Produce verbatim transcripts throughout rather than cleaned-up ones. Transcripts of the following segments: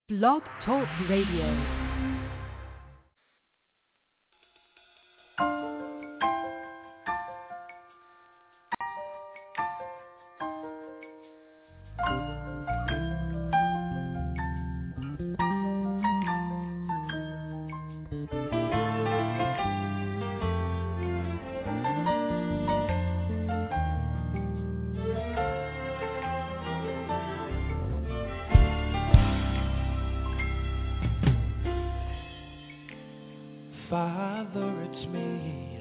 Blog Talk Radio. Father, it's me.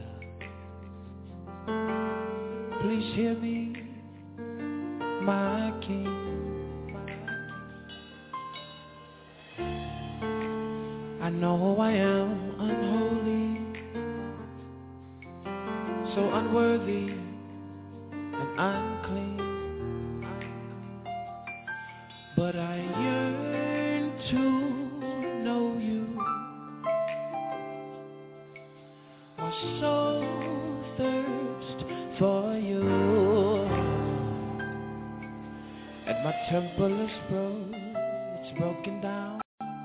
Please hear me, my King. I know I am unholy, so unworthy and unclean, but I yearn to know you. My soul thirsts for you, and my temple is broke, it's broken down.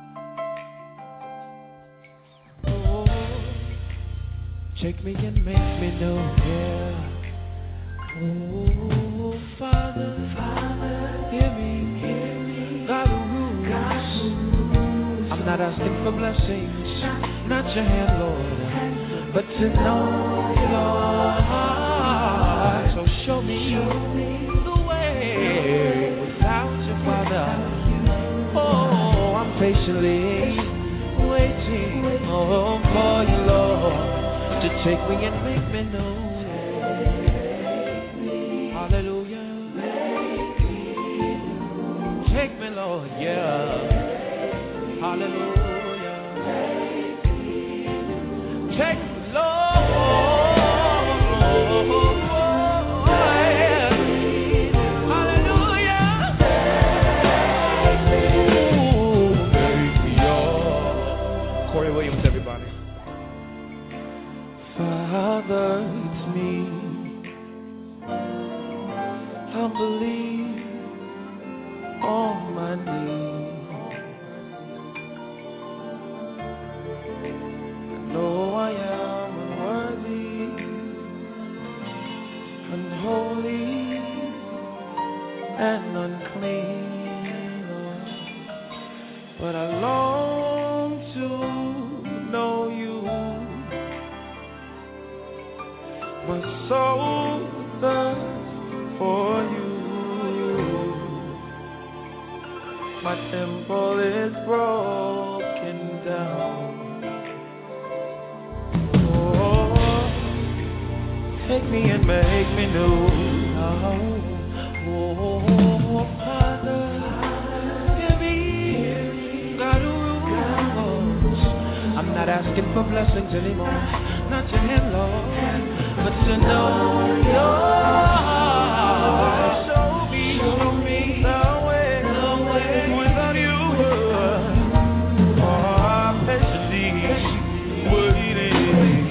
Oh, take me and make me new, yeah. Oh, Father, Father, hear me, hear me. God who rules, God who rules. I'm not asking for blessings, not your hand, Lord, but to know your heart. So show me the way without you, Father. Oh, I'm patiently waiting oh, for you, Lord, to take me and make me new. Hallelujah. Take me, Lord, yeah. Hallelujah. Take me. Father, it's me, humbly on my knees. I know I am unworthy, unholy, and unclean, Lord, but I long to know you. My soul thirsts for you. My temple is broken down. Oh, take me and make me new. Oh, Father, hear me, God who rules. I'm not asking for blessings anymore, not your hand, Lord, but to know your heart. Show me, show me the way, the way without you. Oh, I'm patiently waiting.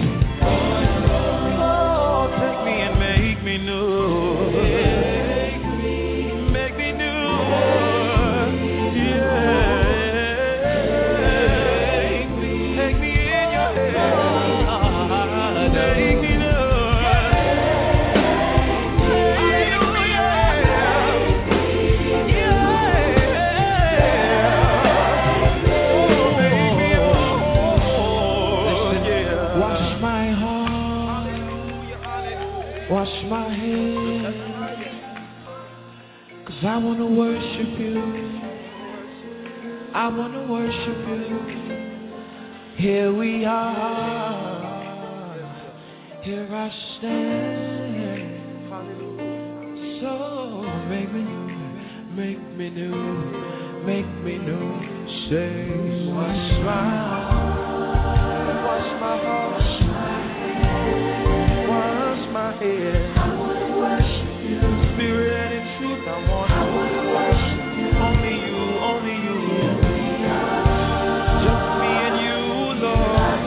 Oh, take me and make me new. Make me new. Yeah. Take me in your hand. Take me new. Wash my hands, 'cause I want to worship you. I want to worship you. Here we are, here I stand. So make me new, make me new, make me new. Say, wash my heart, wash my heart. My head. I want to worship you. Spirit and in truth, I want, I want to worship you. Only you, only you. Just me and you, Lord.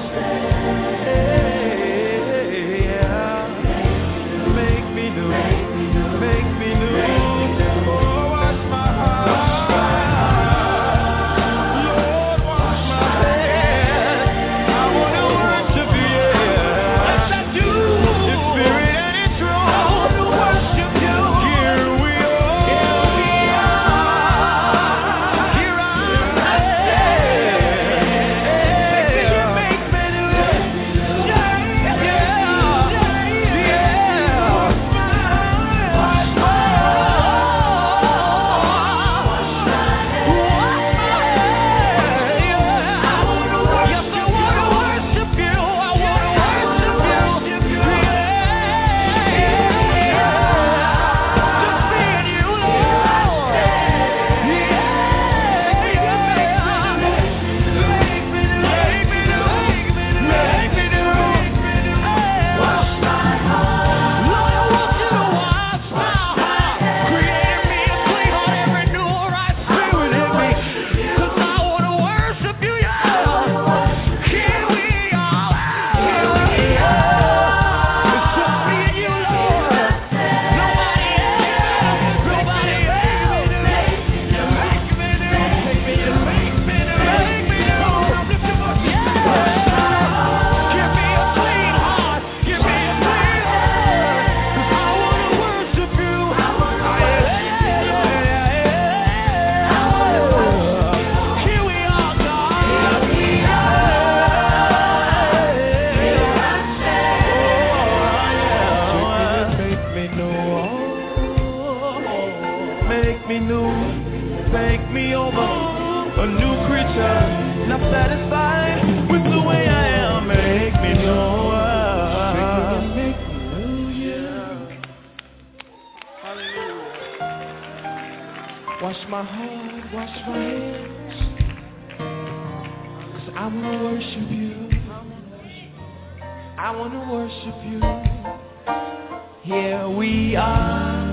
Hey, yeah. Make me new, make me new. Oh, wash my heart. new creature, not satisfied with the way I am. Make me new. Make me new, yeah. Hallelujah. Wash my heart, wash my hands, 'cause I wanna worship you. I wanna worship you. Here we are.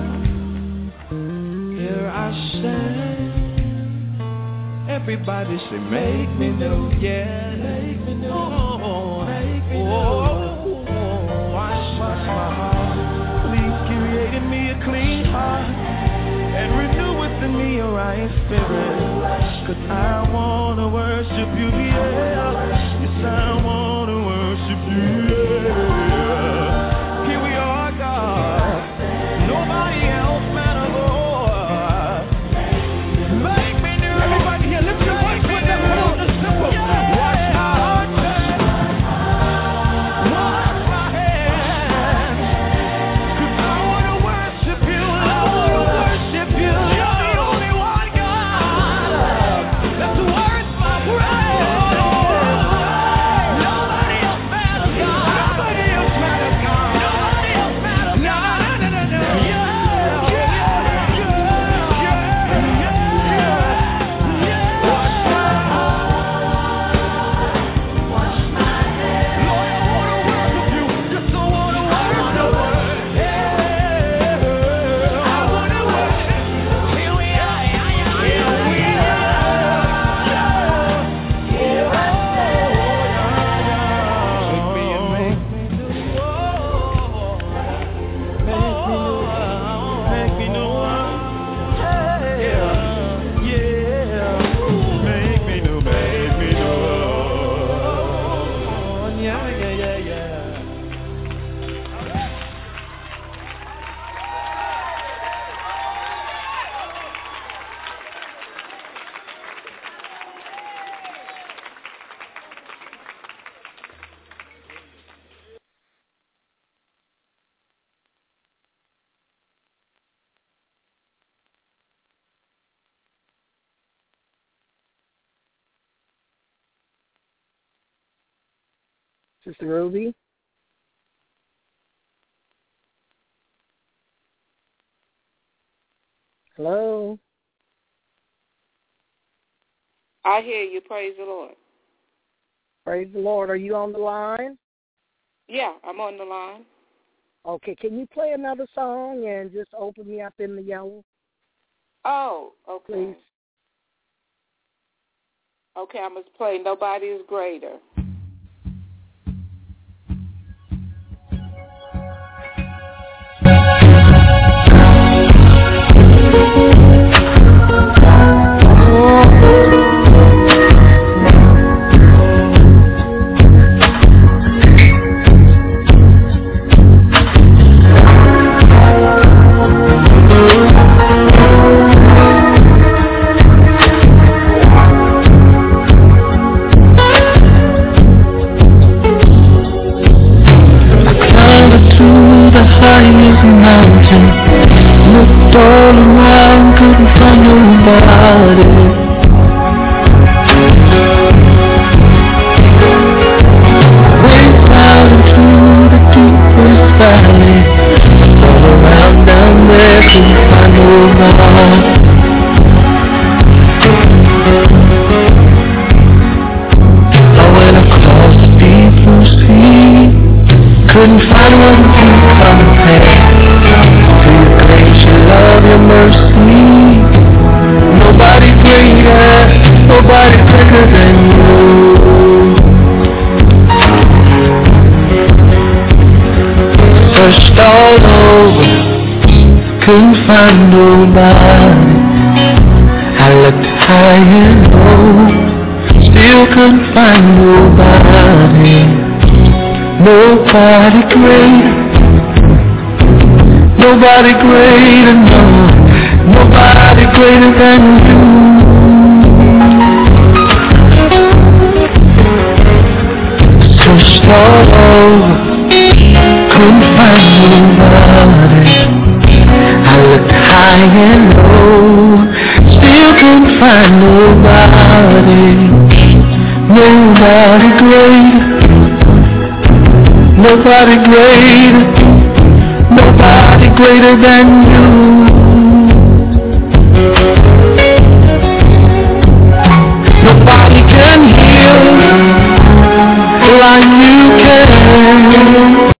Here I stand. Everybody say, make me new, yeah. Make me new. Oh, make me new. Oh, wash my heart. Please create in me a clean heart and renew within me a right spirit. 'Cause I wanna worship you, yeah. Yes, I wanna worship you, yeah. Here we are, God. Nobody else matters, Lord. Make me new. Everybody here, lift your voice with them. Come on, it's simple. Yeah. Wash my heart, wash my hands. 'Cause I wanna worship you, I wanna worship you. You're the only one, God, that's worth my praise. Nobody else matters, God. Nobody else matters, God. Nobody else matters, God. No, no, no, no, no. Yeah, yeah, yeah, yeah, yeah, yeah. Wash my heart, wash my hands. Lord, I wanna worship you. Just I wanna worship you. Yeah, I wanna worship you. Here we are, here we are. Here I stand. Make me and make me new. Make me new. Yeah, yeah. Make me new, make me new. Yeah, yeah, yeah, yeah. Sister Rosie? Hello? I hear you. Praise the Lord. Praise the Lord. Are you on the line? Yeah, I'm on the line. Okay, can you play another song and just open me up in the yellow, Oh, okay. please? Okay, I must play Nobody is Greater. highest mountain. Looked all around, couldn't find nobody. Went down into the deepest valley. All around down there, couldn't find nobody. I went across the deep blue sea. Couldn't find one to compare to your grace, your love, your mercy. Nobody greater, nobody bigger than you. Searched all over, couldn't find nobody. I looked high and low, still couldn't find nobody. Nobody greater, nobody greater, no, nobody greater than you. Searched all over, couldn't find nobody. I looked high and low, still couldn't find nobody. Nobody greater, nobody greater, nobody greater than you. Nobody can heal like you can.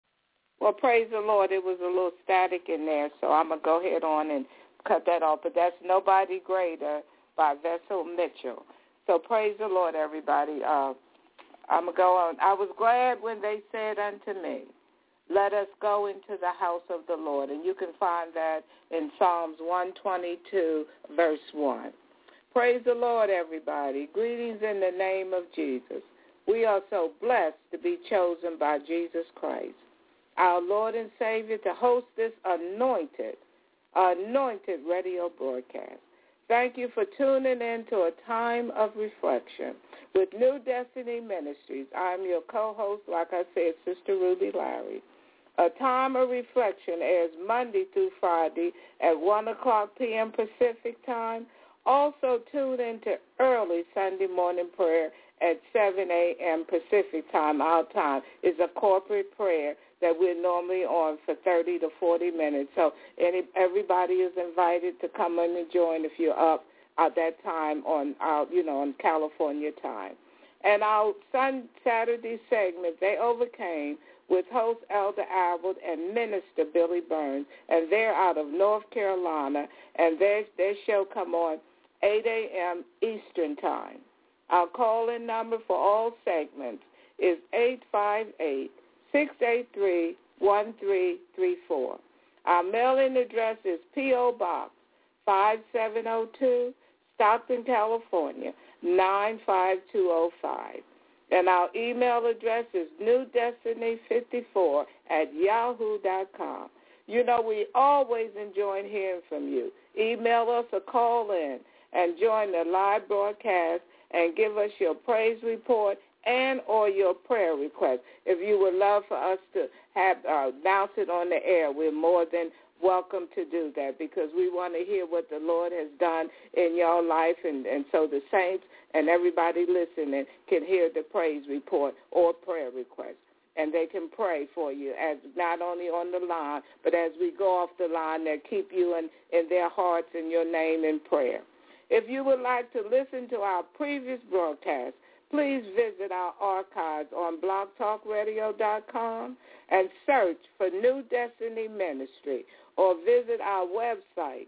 Well, praise the Lord. It was a little static in there, so I'm going to go ahead on and cut that off. But that's Nobody Greater by Vessel Mitchell. So praise the Lord, everybody. Uh, I'm going to go on. I was glad when they said unto me, let us go into the house of the Lord. And you can find that in Psalms one twenty-two, verse one. Praise the Lord, everybody. Greetings in the name of Jesus. We are so blessed to be chosen by Jesus Christ, our Lord and Savior, to host this anointed, anointed radio broadcast. Thank you for tuning in to a time of reflection with New Destiny Ministries. I'm your co-host, like I said, Sister Ruby Larry. A time of reflection airs Monday through Friday at one o'clock p.m. Pacific time. Also tune in to early Sunday morning prayer at seven a.m. Pacific time. Our time is a corporate prayer that we're normally on for thirty to forty minutes. So any, everybody is invited to come in and join if you're up at that time on our, you know, on California time. And our Sun Saturday segment, They Overcame, with host Elder Albert and Minister Billy Burns, and they're out of North Carolina, and their, their show come on eight a.m. Eastern time. Our call-in number for all segments is eight five eight, six eight three, one three three four. Our mailing address is P O. Box five seven zero two, Stockton, California, nine five two zero five. And our email address is new destiny fifty-four at yahoo dot com. You know, we always enjoy hearing from you. Email us or call in and join the live broadcast and give us your praise report and or your prayer request. If you would love for us to have uh, announce it on the air, we're more than welcome to do that, because we want to hear what the Lord has done in your life, and, and so the saints and everybody listening can hear the praise report or prayer request, and they can pray for you, as not only on the line, but as we go off the line, they'll keep you in, in their hearts and your name in prayer. If you would like to listen to our previous broadcast, please visit our archives on blog talk radio dot com and search for New Destiny Ministry, or visit our website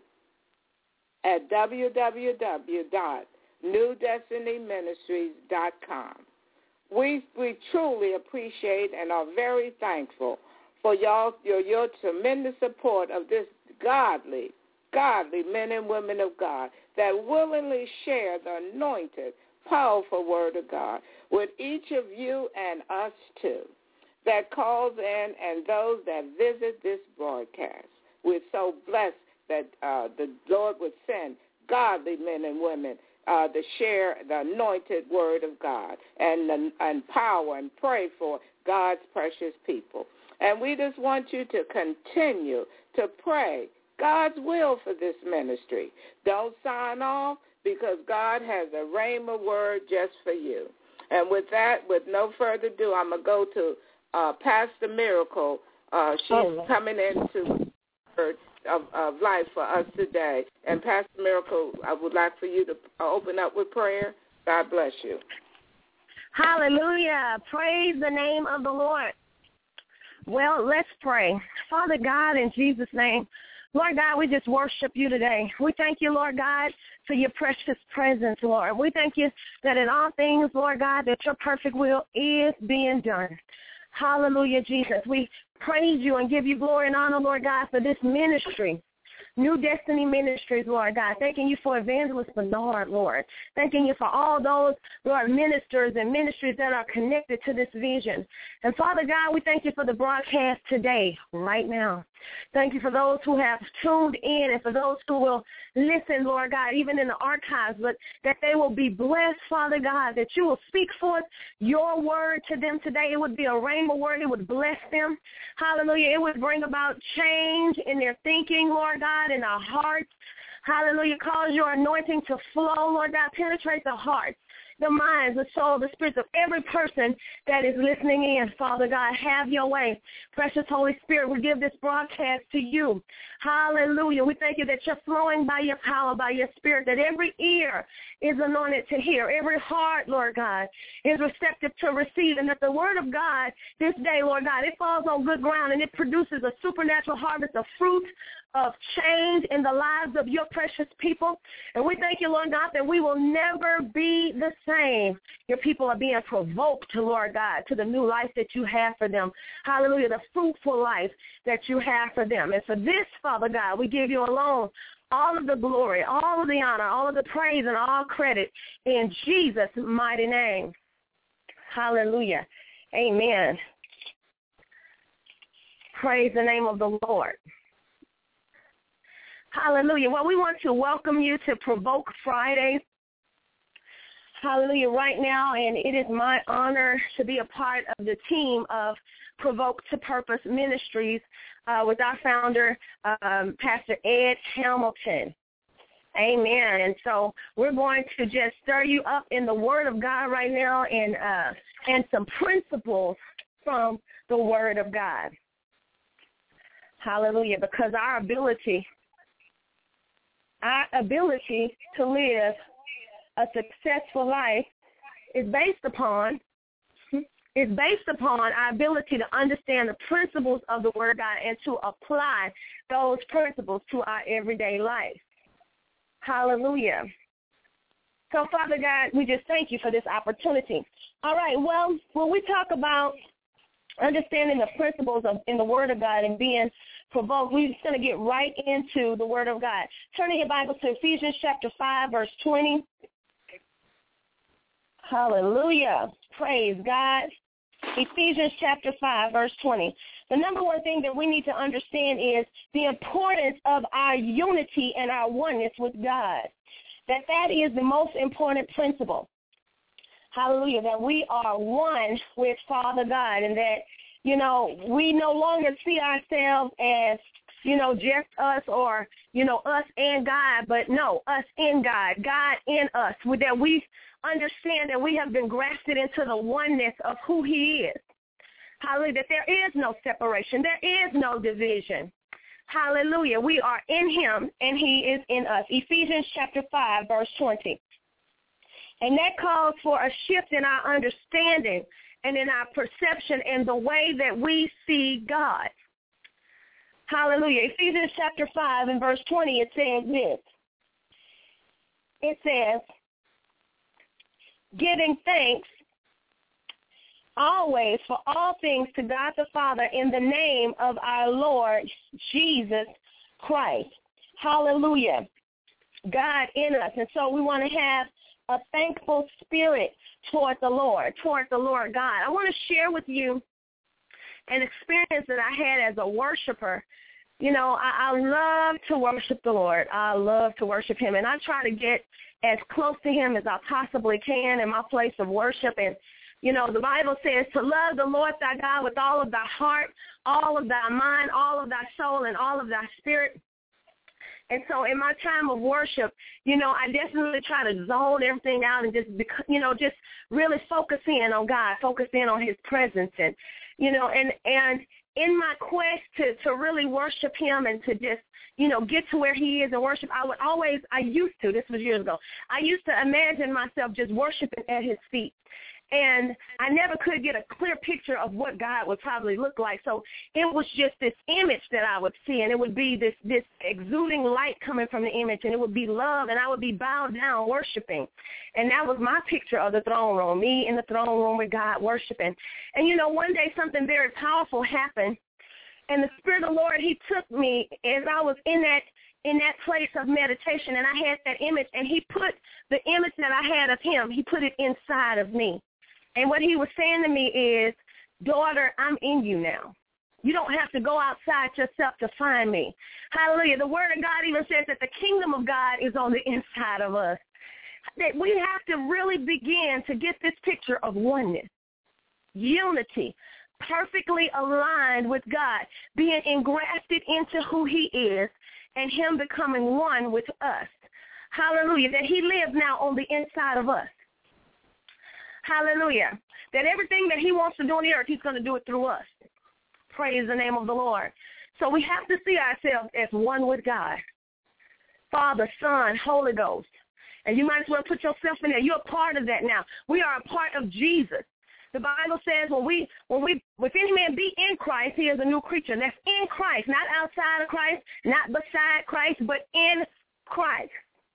at w w w dot new destiny ministries dot com. We we truly appreciate and are very thankful for y'all your your tremendous support of this godly, godly men and women of God that willingly share the anointed, powerful word of God with each of you and us too, that calls in and those that visit this broadcast. We're so blessed that uh, the Lord would send godly men and women uh, to share the anointed word of God and empower and pray for God's precious people. And we just want you to continue to pray God's will for this ministry. Don't sign off, because God has a rhema word just for you. And with that, with no further ado, I'm going to go to uh, Pastor Miracle. Uh, she's oh. coming into word of, of life for us today. And Pastor Miracle, I would like for you to open up with prayer. God bless you. Hallelujah. Praise the name of the Lord. Well, let's pray. Father God, in Jesus' name, Lord God, we just worship you today. We thank you, Lord God, for your precious presence, Lord. We thank you that in all things, Lord God, that your perfect will is being done. Hallelujah, Jesus. We praise you and give you glory and honor, Lord God, for this ministry. New Destiny Ministries, Lord God. Thanking you for Evangelist Bernard, Lord. Thanking you for all those, Lord, ministers and ministries that are connected to this vision. And Father God, we thank you for the broadcast today, right now. Thank you for those who have tuned in and for those who will listen, Lord God, even in the archives, but that they will be blessed, Father God, that you will speak forth your word to them today. It would be a rhema word. It would bless them. Hallelujah. It would bring about change in their thinking, Lord God, in our hearts. Hallelujah. Cause your anointing to flow, Lord God. Penetrate the hearts, the minds, the soul, the spirits of every person that is listening in, Father God. Have your way. Precious Holy Spirit, we give this broadcast to you. Hallelujah. We thank you that you're flowing by your power, by your spirit, that every ear is anointed to hear. Every heart, Lord God, is receptive to receive, and that the word of God this day, Lord God, it falls on good ground and it produces a supernatural harvest of fruit, of change in the lives of your precious people. And we thank you, Lord God, that we will never be the same. Your people are being provoked, Lord God, to the new life that you have for them. Hallelujah, the fruitful life that you have for them. And for this, Father God, we give you alone all of the glory, all of the honor, all of the praise, and all credit in Jesus' mighty name. Hallelujah. Amen. Praise the name of the Lord. Hallelujah. Well, we want to welcome you to Provoke Friday. Hallelujah. Right now, and it is my honor to be a part of the team of Provoke to Purpose Ministries uh, with our founder, um, Pastor Ed Hamilton. Amen. And so we're going to just stir you up in the Word of God right now, and uh, and some principles from the Word of God. Hallelujah. Because our ability Our ability to live a successful life is based upon is based upon our ability to understand the principles of the Word of God and to apply those principles to our everyday life. Hallelujah. So, Father God, we just thank you for this opportunity. All right, well, when we talk about understanding the principles of in the Word of God and being provoked, we're just going to get right into the Word of God. Turning your Bible to Ephesians chapter five, verse twenty. Hallelujah. Praise God. Ephesians chapter five, verse twenty. The number one thing that we need to understand is the importance of our unity and our oneness with God. That that is the most important principle. Hallelujah, that we are one with Father God, and that, you know, we no longer see ourselves as, you know, just us or, you know, us and God, but no, us in God, God in us, that we understand that we have been grafted into the oneness of who he is. Hallelujah, that there is no separation, there is no division. Hallelujah, we are in him and he is in us. Ephesians chapter five, verse twenty. And that calls for a shift in our understanding and in our perception and the way that we see God. Hallelujah. Ephesians chapter five and verse twenty, it says this. It says, giving thanks always for all things to God the Father in the name of our Lord Jesus Christ. Hallelujah. God in us. And so we want to have a thankful spirit toward the Lord, toward the Lord God. I want to share with you an experience that I had as a worshiper. You know, I, I love to worship the Lord. I love to worship him, and I try to get as close to him as I possibly can in my place of worship. And, you know, the Bible says to love the Lord thy God with all of thy heart, all of thy mind, all of thy soul, and all of thy spirit. And so in my time of worship, you know, I definitely try to zone everything out and just, you know, just really focus in on God, focus in on his presence. And, you know, and, and in my quest to, to really worship him and to just, you know, get to where he is and worship, I would always, I used to, this was years ago, I used to imagine myself just worshiping at his feet. And I never could get a clear picture of what God would probably look like. So it was just this image that I would see, and it would be this, this exuding light coming from the image, and it would be love, and I would be bowed down worshiping. And that was my picture of the throne room, me in the throne room with God worshiping. And, you know, one day something very powerful happened, and the Spirit of the Lord, he took me as I was in that in that place of meditation, and I had that image, and he put the image that I had of him, he put it inside of me. And what he was saying to me is, daughter, I'm in you now. You don't have to go outside yourself to find me. Hallelujah. The word of God even says that the kingdom of God is on the inside of us. That we have to really begin to get this picture of oneness, unity, perfectly aligned with God, being engrafted into who he is, and him becoming one with us. Hallelujah. That he lives now on the inside of us. Hallelujah. That everything that he wants to do on the earth, he's going to do it through us. Praise the name of the Lord. So we have to see ourselves as one with God. Father, Son, Holy Ghost. And you might as well put yourself in there. You're a part of that now. We are a part of Jesus. The Bible says when we, when we, if any man be in Christ, he is a new creature. That's in Christ, not outside of Christ, not beside Christ, but in Christ.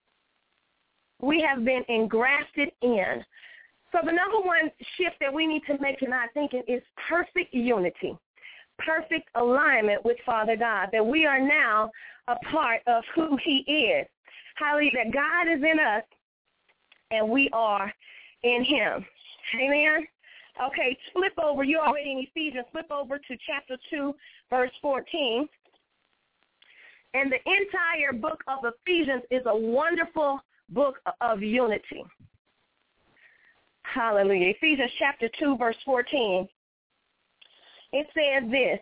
We have been engrafted in. So the number one shift that we need to make in our thinking is perfect unity, perfect alignment with Father God, that we are now a part of who he is. Hallelujah, that God is in us and we are in him. Amen? Okay, flip over. You're already in Ephesians. Flip over to chapter two, verse fourteen. And the entire book of Ephesians is a wonderful book of unity. Hallelujah. Ephesians chapter two, verse fourteen. It says this,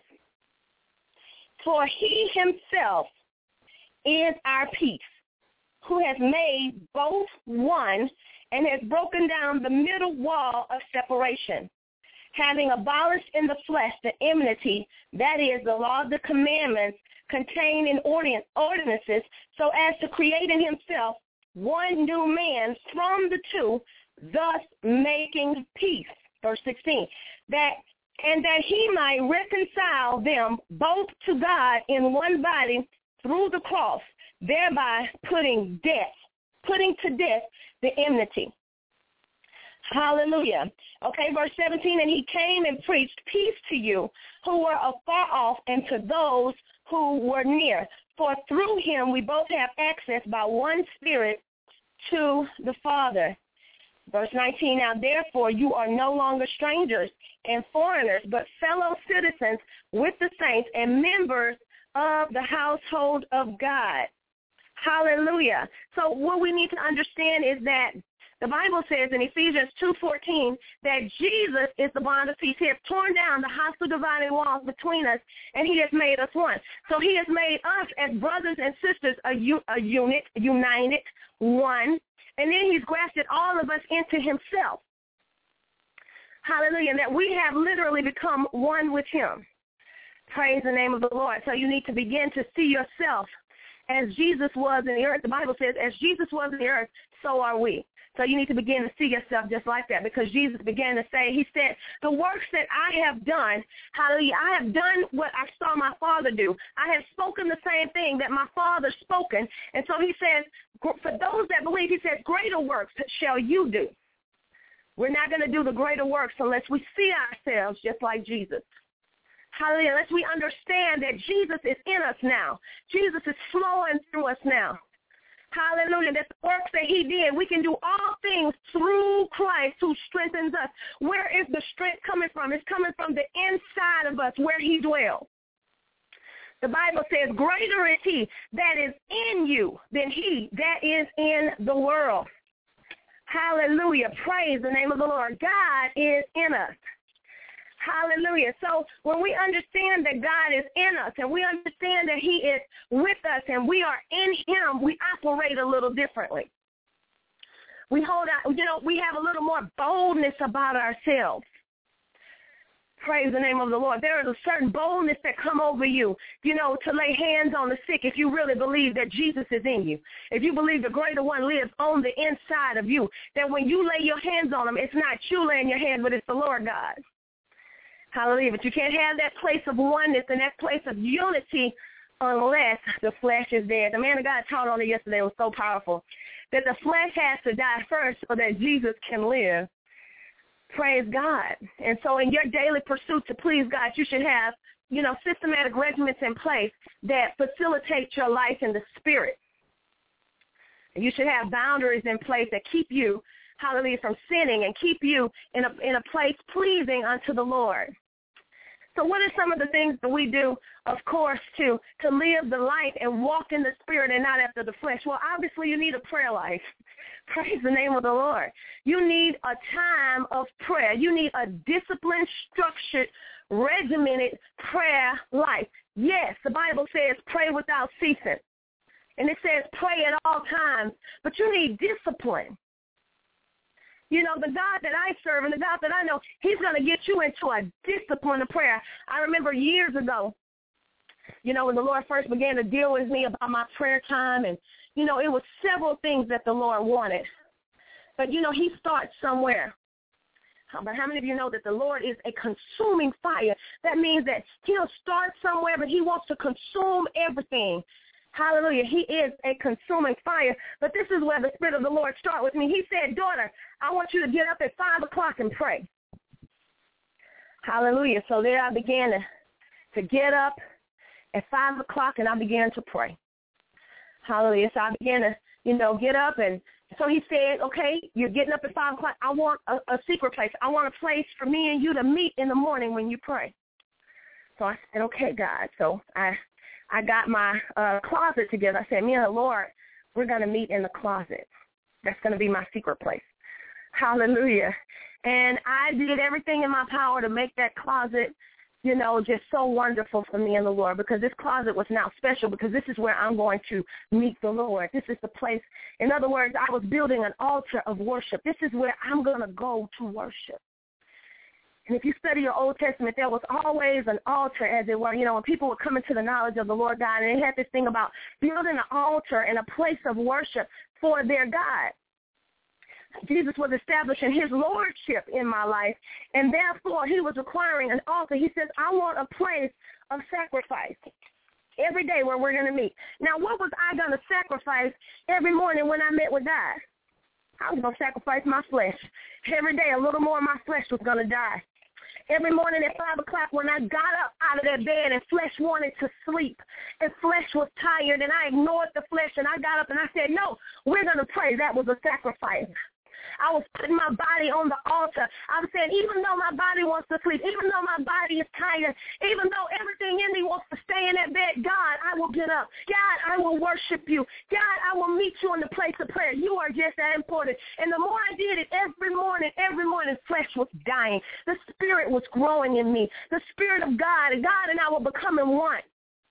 for he himself is our peace, who has made both one and has broken down the middle wall of separation, having abolished in the flesh the enmity, that is, the law of the commandments contained in ordinances, so as to create in himself one new man from the two, thus making peace. Verse sixteen, that and that he might reconcile them both to God in one body through the cross, thereby putting death, putting to death the enmity. Hallelujah. Okay, verse seventeen, and he came and preached peace to you who were afar off and to those who were near. For through him we both have access by one Spirit to the Father. Verse nineteen, now therefore you are no longer strangers and foreigners, but fellow citizens with the saints and members of the household of God. Hallelujah. So what we need to understand is that the Bible says in Ephesians two fourteen that Jesus is the bond of peace. He has torn down the hostile dividing walls between us, and he has made us one. So he has made us as brothers and sisters a, u- a unit, united, one, and then he's grafted all of us into himself. Hallelujah. And that we have literally become one with him. Praise the name of the Lord. So you need to begin to see yourself as Jesus was in the earth. The Bible says, as Jesus was in the earth, so are we. So you need to begin to see yourself just like that, because Jesus began to say, he said, the works that I have done, hallelujah, I have done what I saw my Father do. I have spoken the same thing that my Father spoken. And so he says, for those that believe, he says, greater works shall you do. We're not going to do the greater works unless we see ourselves just like Jesus. Hallelujah. Unless we understand that Jesus is in us now. Jesus is flowing through us now. Hallelujah. That the works that he did, we can do all things through Christ who strengthens us. Where is the strength coming from? It's coming from the inside of us where he dwells. The Bible says, greater is he that is in you than he that is in the world. Hallelujah. Praise the name of the Lord. God is in us. Hallelujah. So when we understand that God is in us and we understand that he is with us and we are in him, we operate a little differently. We hold out, you know, we have a little more boldness about ourselves. Praise the name of the Lord. There is a certain boldness that come over you, you know, to lay hands on the sick if you really believe that Jesus is in you. If you believe the greater one lives on the inside of you, that when you lay your hands on them, it's not you laying your hands, but it's the Lord God. Hallelujah. But you can't have that place of oneness and that place of unity unless the flesh is dead. The man of God taught on it yesterday. It was so powerful. That the flesh has to die first so that Jesus can live. Praise God. And so in your daily pursuit to please God, you should have, you know, systematic regimens in place that facilitate your life in the spirit. And you should have boundaries in place that keep you, hallelujah, from sinning and keep you in a in a place pleasing unto the Lord. So what are some of the things that we do, of course, to, to live the light and walk in the spirit and not after the flesh? Well, obviously you need a prayer life. Praise the name of the Lord. You need a time of prayer. You need a disciplined, structured, regimented prayer life. Yes, the Bible says pray without ceasing. And it says pray at all times, but you need discipline. You know, the God that I serve and the God that I know, he's going to get you into a discipline of prayer. I remember years ago, you know, when the Lord first began to deal with me about my prayer time, and, you know, it was several things that the Lord wanted. But, you know, he starts somewhere. But how many of you know that the Lord is a consuming fire? That means that he'll start somewhere, but he wants to consume everything. Hallelujah. He is a consuming fire. But this is where the Spirit of the Lord started with me. He said, daughter, I want you to get up at five o'clock and pray. Hallelujah. So there I began to, to get up at five o'clock, and I began to pray. Hallelujah. So I began to, you know, get up, and so he said, okay, you're getting up at five o'clock. I want a, a secret place. I want a place for me and you to meet in the morning when you pray. So I said, okay, God. So I I got my uh, closet together. I said, me and the Lord, we're going to meet in the closet. That's going to be my secret place. Hallelujah. And I did everything in my power to make that closet, you know, just so wonderful for me and the Lord, because this closet was now special, because this is where I'm going to meet the Lord. This is the place. In other words, I was building an altar of worship. This is where I'm going to go to worship. And if you study your Old Testament, there was always an altar, as it were. You know, when people would come into the knowledge of the Lord God, and they had this thing about building an altar and a place of worship for their God. Jesus was establishing his lordship in my life, and therefore he was requiring an altar. He says, I want a place of sacrifice every day where we're going to meet. Now, what was I going to sacrifice every morning when I met with God? I was going to sacrifice my flesh. Every day, a little more of my flesh was going to die. Every morning at five o'clock when I got up out of that bed and flesh wanted to sleep and flesh was tired and I ignored the flesh and I got up and I said, no, we're going to pray. That was a sacrifice. I was putting my body on the altar. I was saying, even though my body wants to sleep, even though my body is tired, even though everything in me wants to stay in that bed, God, I will get up. God, I will worship you. God, I will meet you in the place of prayer. You are just that important. And the more I did it every morning, every morning, flesh was dying. The Spirit was growing in me. The Spirit of God, and God and I were becoming one.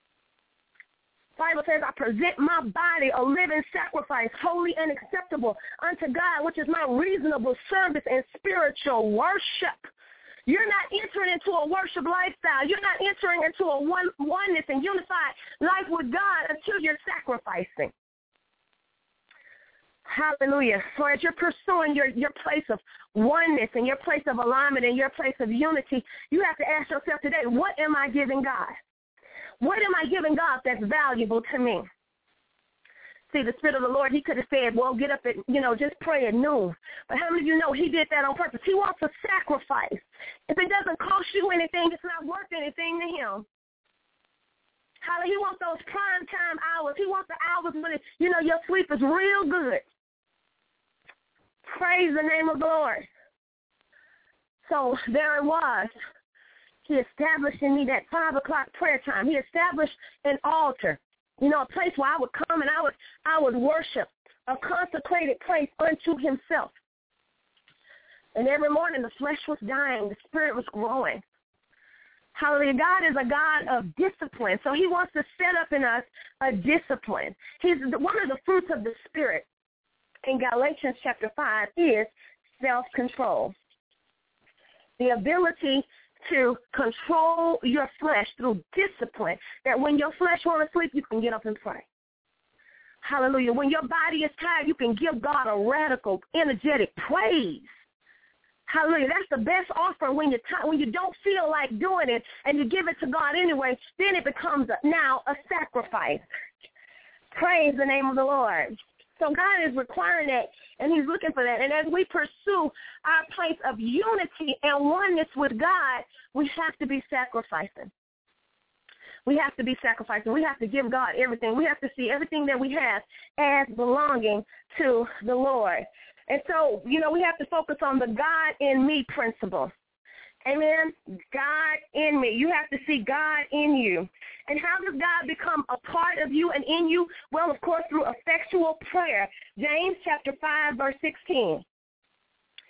The Bible says, I present my body a living sacrifice, holy and acceptable unto God, which is my reasonable service and spiritual worship. You're not entering into a worship lifestyle. You're not entering into a one, oneness and unified life with God until you're sacrificing. Hallelujah. So as you're pursuing your, your place of oneness and your place of alignment and your place of unity, you have to ask yourself today, what am I giving God? What am I giving God that's valuable to me? See, the Spirit of the Lord, he could have said, well, get up at, you know, just pray at noon. But how many of you know he did that on purpose? He wants a sacrifice. If it doesn't cost you anything, it's not worth anything to him. How he wants those prime time hours. He wants the hours when, it, you know, your sleep is real good. Praise the name of the Lord. So there it was. He established in me that five o'clock prayer time. He established an altar, you know, a place where I would come and I would, I would worship, a consecrated place unto himself. And every morning the flesh was dying, the Spirit was growing. Hallelujah. God is a God of discipline, so he wants to set up in us a discipline. He's one of the fruits of the Spirit in Galatians chapter five is self-control. The ability to control your flesh through discipline, that when your flesh wants to sleep, you can get up and pray. Hallelujah. When your body is tired, you can give God a radical, energetic praise. Hallelujah. That's the best offer when you're t- when you don't feel like doing it and you give it to God anyway, then it becomes a, now a sacrifice. Praise the name of the Lord. So God is requiring that, and he's looking for that. And as we pursue our place of unity and oneness with God, we have to be sacrificing. We have to be sacrificing. We have to give God everything. We have to see everything that we have as belonging to the Lord. And so, you know, we have to focus on the God in me principle. Amen. God in me. You have to see God in you. And how does God become a part of you and in you? Well, of course, through effectual prayer. James chapter five, verse sixteen.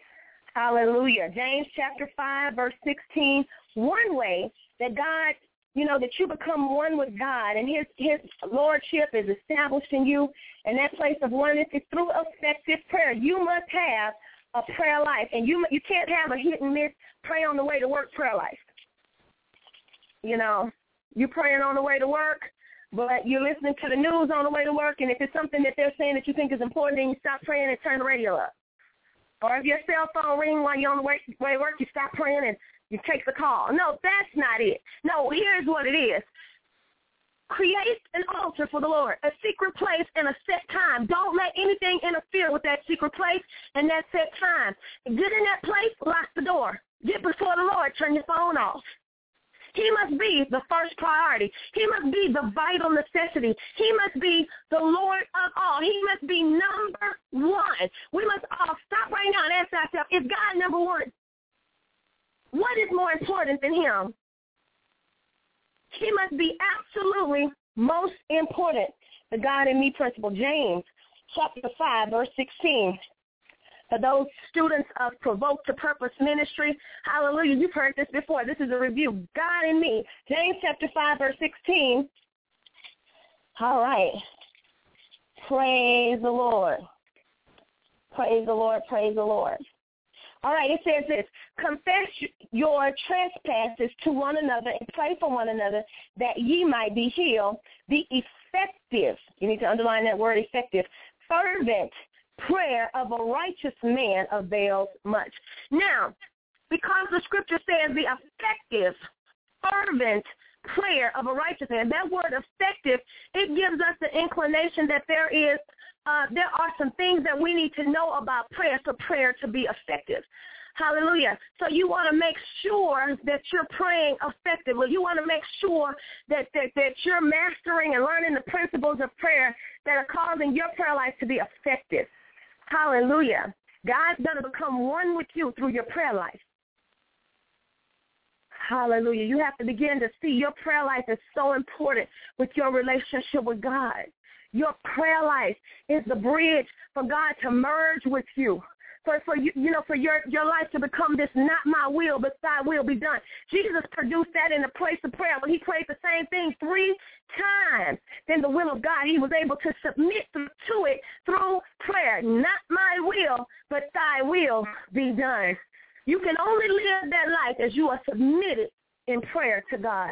Hallelujah. James chapter five, verse sixteen. One way that God you know, that you become one with God and his, his lordship is established in you, and that place of oneness is through effective prayer. You must have a prayer life, and you you can't have a hit and miss pray on the way to work prayer life. You know, you're praying on the way to work, but you're listening to the news on the way to work, and if it's something that they're saying that you think is important, then you stop praying and turn the radio up. Or if your cell phone rings while you're on the way, way to work, you stop praying and you take the call. No, that's not it. No, here's what it is. Create an altar for the Lord, a secret place and a set time. Don't let anything interfere with that secret place and that set time. Get in that place, lock the door. Get before the Lord, turn your phone off. He must be the first priority. He must be the vital necessity. He must be the Lord of all. He must be number one. We must all stop right now and ask ourselves, is God number one? What is more important than him? He must be absolutely most important. The God in me principle, James chapter five, verse sixteen. For those students of Provoke to Purpose Ministry, hallelujah, you've heard this before. This is a review. God in me, James chapter five, verse sixteen. All right. Praise the Lord. Praise the Lord. Praise the Lord. All right, it says this, confess your trespasses to one another and pray for one another that ye might be healed. The effective, you need to underline that word effective, fervent prayer of a righteous man avails much. Now, because the scripture says the effective, fervent prayer of a righteous man, that word effective, it gives us the inclination that there is Uh, there are some things that we need to know about prayer for prayer to be effective. Hallelujah. So you want to make sure that you're praying effectively. You want to make sure that, that, that you're mastering and learning the principles of prayer that are causing your prayer life to be effective. Hallelujah. God's going to become one with you through your prayer life. Hallelujah. You have to begin to see your prayer life is so important with your relationship with God. Your prayer life is the bridge for God to merge with you. For, for you, you know, for your, your life to become this, not my will, but thy will be done. Jesus produced that in the place of prayer. When he prayed the same thing three times, then the will of God, he was able to submit to it through prayer. Not my will, but thy will be done. You can only live that life as you are submitted in prayer to God,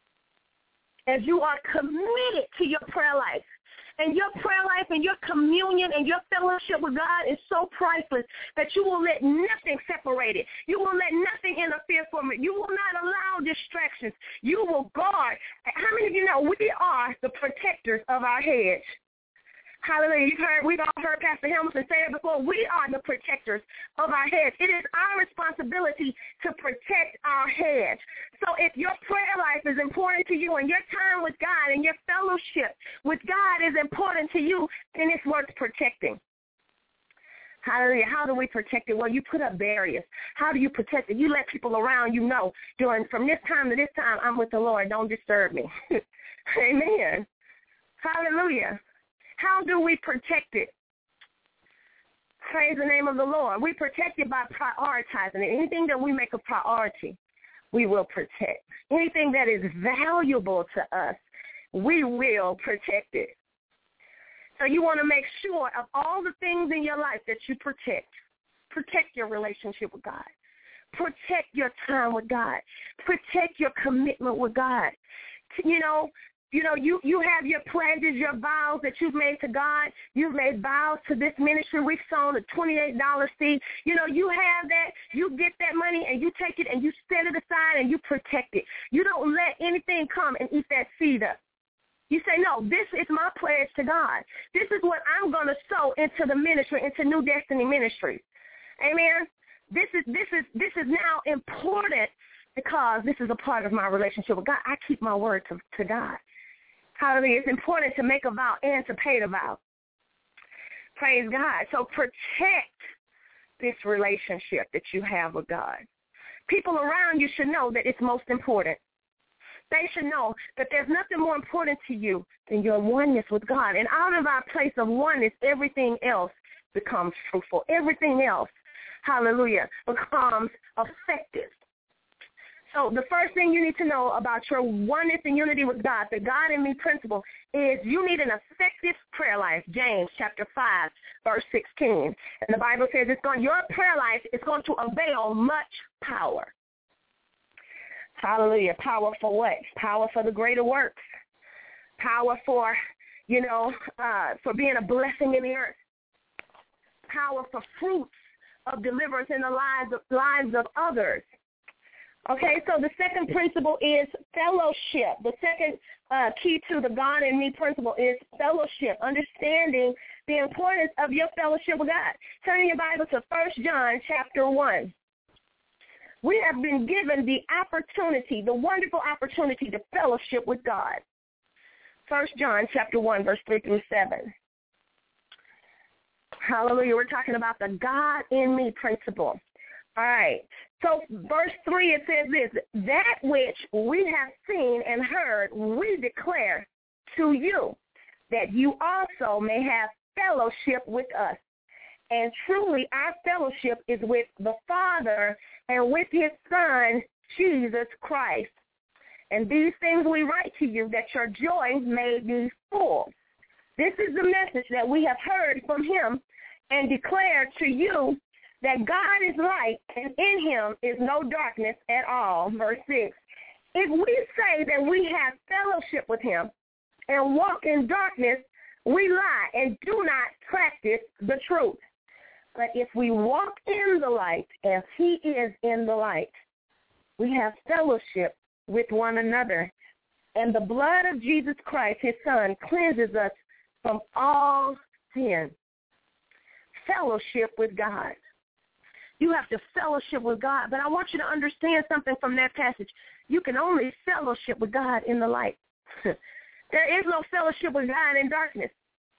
as you are committed to your prayer life. And your prayer life and your communion and your fellowship with God is so priceless that you will let nothing separate it. You will let nothing interfere from it. You will not allow distractions. You will guard. How many of you know we are the protectors of our heads? Hallelujah. You've heard, we've all heard Pastor Hamilton say it before. We are the protectors of our heads. It is our responsibility to protect our heads. So if your prayer life is important to you and your time with God and your fellowship with God is important to you, then it's worth protecting. Hallelujah. How do we protect it? Well, you put up barriers. How do you protect it? You let people around you know, during from this time to this time, I'm with the Lord. Don't disturb me. Amen. Hallelujah. How do we protect it? Praise the name of the Lord. We protect it by prioritizing it. Anything that we make a priority, we will protect. Anything that is valuable to us, we will protect it. So you want to make sure of all the things in your life that you protect. Protect your relationship with God. Protect your time with God. Protect your commitment with God. You know, You know, you, you have your pledges, your vows that you've made to God. You've made vows to this ministry. We've sown a twenty-eight dollars seed. You know, you have that. You get that money and you take it and you set it aside and you protect it. You don't let anything come and eat that seed up. You say, no, this is my pledge to God. This is what I'm going to sow into the ministry, into New Destiny Ministries. Amen. This is this is this is now important because this is a part of my relationship with God. I keep my word to, to God. Hallelujah. It's important to make a vow and to pay the vow. Praise God. So protect this relationship that you have with God. People around you should know that it's most important. They should know that there's nothing more important to you than your oneness with God. And out of our place of oneness, everything else becomes fruitful. Everything else, hallelujah, becomes effective. So the first thing you need to know about your oneness and unity with God, the God in me principle, is you need an effective prayer life. James chapter five, verse sixteen. And the Bible says it's going, your prayer life is going to avail much power. Hallelujah. Power for what? Power for the greater works. Power for, you know, uh, for being a blessing in the earth. Power for fruits of deliverance in the lives of, lives of others. Okay, so the second principle is fellowship. The second uh, key to the God in me principle is fellowship, understanding the importance of your fellowship with God. Turn your Bible to First John chapter one. We have been given the opportunity, the wonderful opportunity to fellowship with God. First John chapter one, verse three through seven. Hallelujah. We're talking about the God in me principle. All right. So verse three, it says this, that which we have seen and heard, we declare to you, that you also may have fellowship with us. And truly our fellowship is with the Father and with his Son, Jesus Christ. And these things we write to you, that your joy may be full. This is the message that we have heard from him and declared to you, that God is light, and in him is no darkness at all. Verse six, if we say that we have fellowship with him and walk in darkness, we lie and do not practice the truth. But if we walk in the light as he is in the light, we have fellowship with one another. And the blood of Jesus Christ, his Son, cleanses us from all sin. Fellowship with God. You have to fellowship with God. But I want you to understand something from that passage. You can only fellowship with God in the light. There is no fellowship with God in darkness.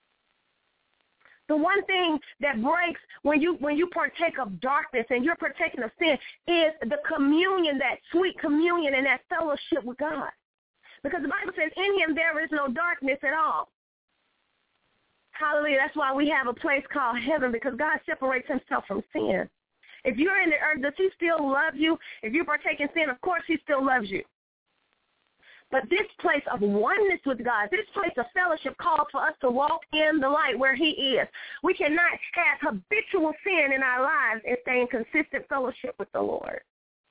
The one thing that breaks when you when you partake of darkness and you're partaking of sin is the communion, that sweet communion and that fellowship with God. Because the Bible says in him there is no darkness at all. Hallelujah. That's why we have a place called heaven, because God separates himself from sin. If you're in the earth, does he still love you? If you partake in sin, of course he still loves you. But this place of oneness with God, this place of fellowship calls for us to walk in the light where he is. We cannot have habitual sin in our lives and stay in consistent fellowship with the Lord.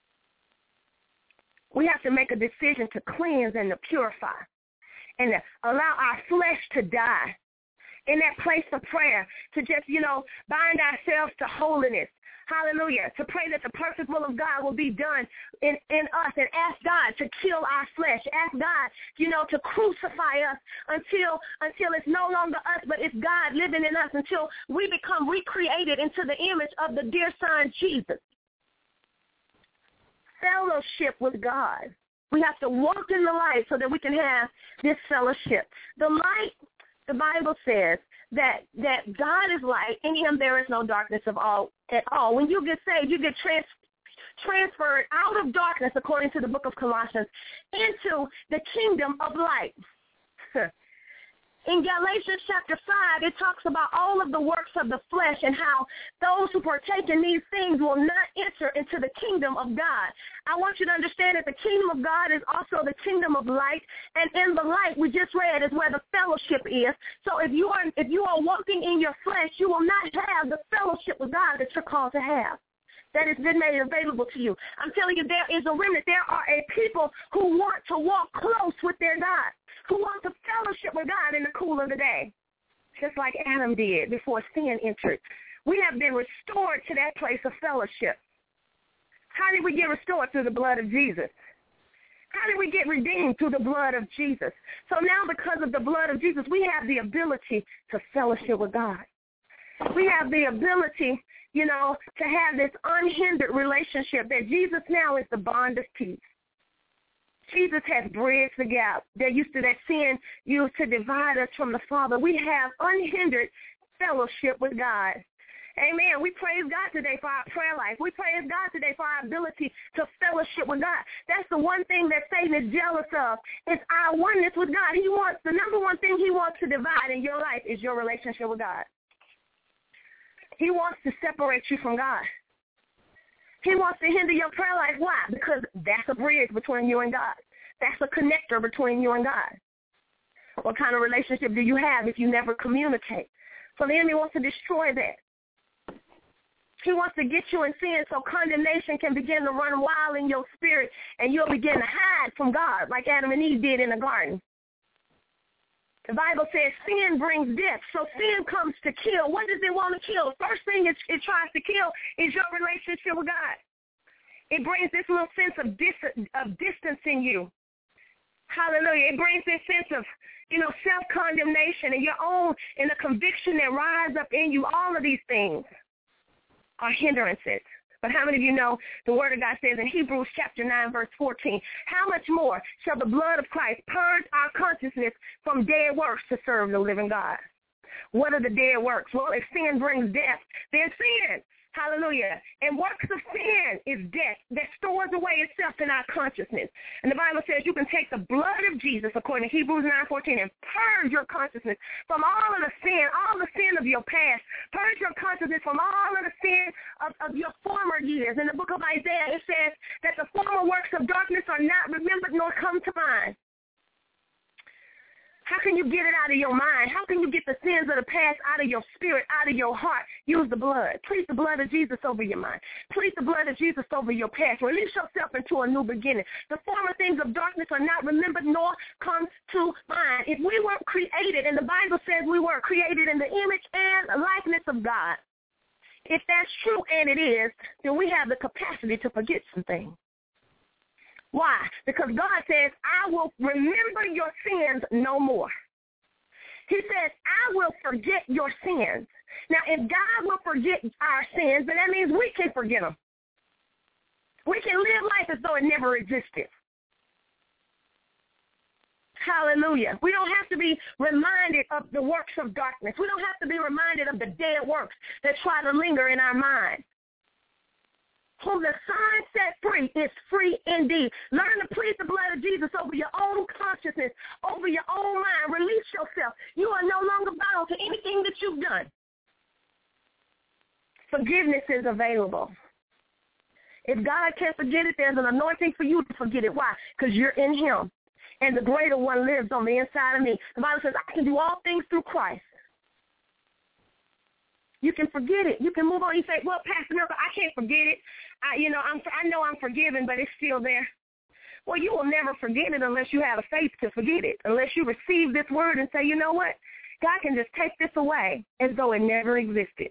We have to make a decision to cleanse and to purify and to allow our flesh to die in that place of prayer, to just, you know, bind ourselves to holiness. Hallelujah. To pray that the perfect will of God will be done in, in us, and ask God to kill our flesh. Ask God, you know, to crucify us until until it's no longer us, but it's God living in us, until we become recreated into the image of the dear Son, Jesus. Fellowship with God. We have to walk in the light so that we can have this fellowship. The light, the Bible says, that that God is light, in him there is no darkness of all at all. When you get saved, you get trans, transferred out of darkness, according to the book of Colossians, into the kingdom of light. In Galatians chapter five, it talks about all of the works of the flesh and how those who partake in these things will not enter into the kingdom of God. I want you to understand that the kingdom of God is also the kingdom of light, and in the light we just read is where the fellowship is. So if you are if you are walking in your flesh, you will not have the fellowship with God that you're called to have. That has been made available to you. I'm telling you, there is a remnant. There are a people who want to walk close with their God, who want to fellowship with God in the cool of the day, just like Adam did before sin entered. We have been restored to that place of fellowship. How did we get restored? Through the blood of Jesus. How did we get redeemed? Through the blood of Jesus. So now, because of the blood of Jesus, we have the ability to fellowship with God. We have the ability, you know, to have this unhindered relationship, that Jesus now is the bond of peace. Jesus has bridged the gap. There used to that sin used to divide us from the Father. We have unhindered fellowship with God. Amen. We praise God today for our prayer life. We praise God today for our ability to fellowship with God. That's the one thing that Satan is jealous of, is our oneness with God. He wants, the number one thing he wants to divide in your life is your relationship with God. He wants to separate you from God. He wants to hinder your prayer life. Why? Because that's a bridge between you and God. That's a connector between you and God. What kind of relationship do you have if you never communicate? So the enemy wants to destroy that. He wants to get you in sin so condemnation can begin to run wild in your spirit and you'll begin to hide from God like Adam and Eve did in the garden. The Bible says sin brings death. So sin comes to kill. What does it want to kill? First thing it, it tries to kill is your relationship with God. It brings this little sense of, dis- of distance in you. Hallelujah. It brings this sense of, you know, self-condemnation and your own, and the conviction that rise up in you. All of these things are hindrances. But how many of you know the Word of God says in Hebrews chapter nine, verse fourteen, how much more shall the blood of Christ purge our consciousness from dead works to serve the living God? What are the dead works? Well, if sin brings death, then sin. Hallelujah. And works of sin is death that stores away itself in our consciousness. And the Bible says you can take the blood of Jesus, according to Hebrews nine fourteen, and purge your consciousness from all of the sin, all the sin of your past. Purge your consciousness from all of the sin of, of your former years. In the book of Isaiah, it says that the former works of darkness are not remembered nor come to mind. How can you get it out of your mind? How can you get the sins of the past out of your spirit, out of your heart? Use the blood. Plead the blood of Jesus over your mind. Plead the blood of Jesus over your past. Release yourself into a new beginning. The former things of darkness are not remembered nor come to mind. If we weren't created, and the Bible says we were created in the image and likeness of God, if that's true, and it is, then we have the capacity to forget some things. Why? Because God says, I will remember your sins no more. He says, I will forget your sins. Now, if God will forget our sins, then that means we can forget them. We can live life as though it never existed. Hallelujah. We don't have to be reminded of the works of darkness. We don't have to be reminded of the dead works that try to linger in our mind. Whom the Son set free is free indeed. Learn to plead the blood of Jesus over your own consciousness, over your own mind. Release yourself. You are no longer bound to anything that you've done. Forgiveness is available. If God can't forget it, there's an anointing for you to forget it. Why? Because you're in him, and the greater one lives on the inside of me. The Bible says, I can do all things through Christ. You can forget it. You can move on. You say, well, Pastor Miracle, I can't forget it. I, you know, I'm, I know I'm forgiven, but it's still there. Well, you will never forget it unless you have a faith to forget it, unless you receive this word and say, you know what? God can just take this away as though it never existed.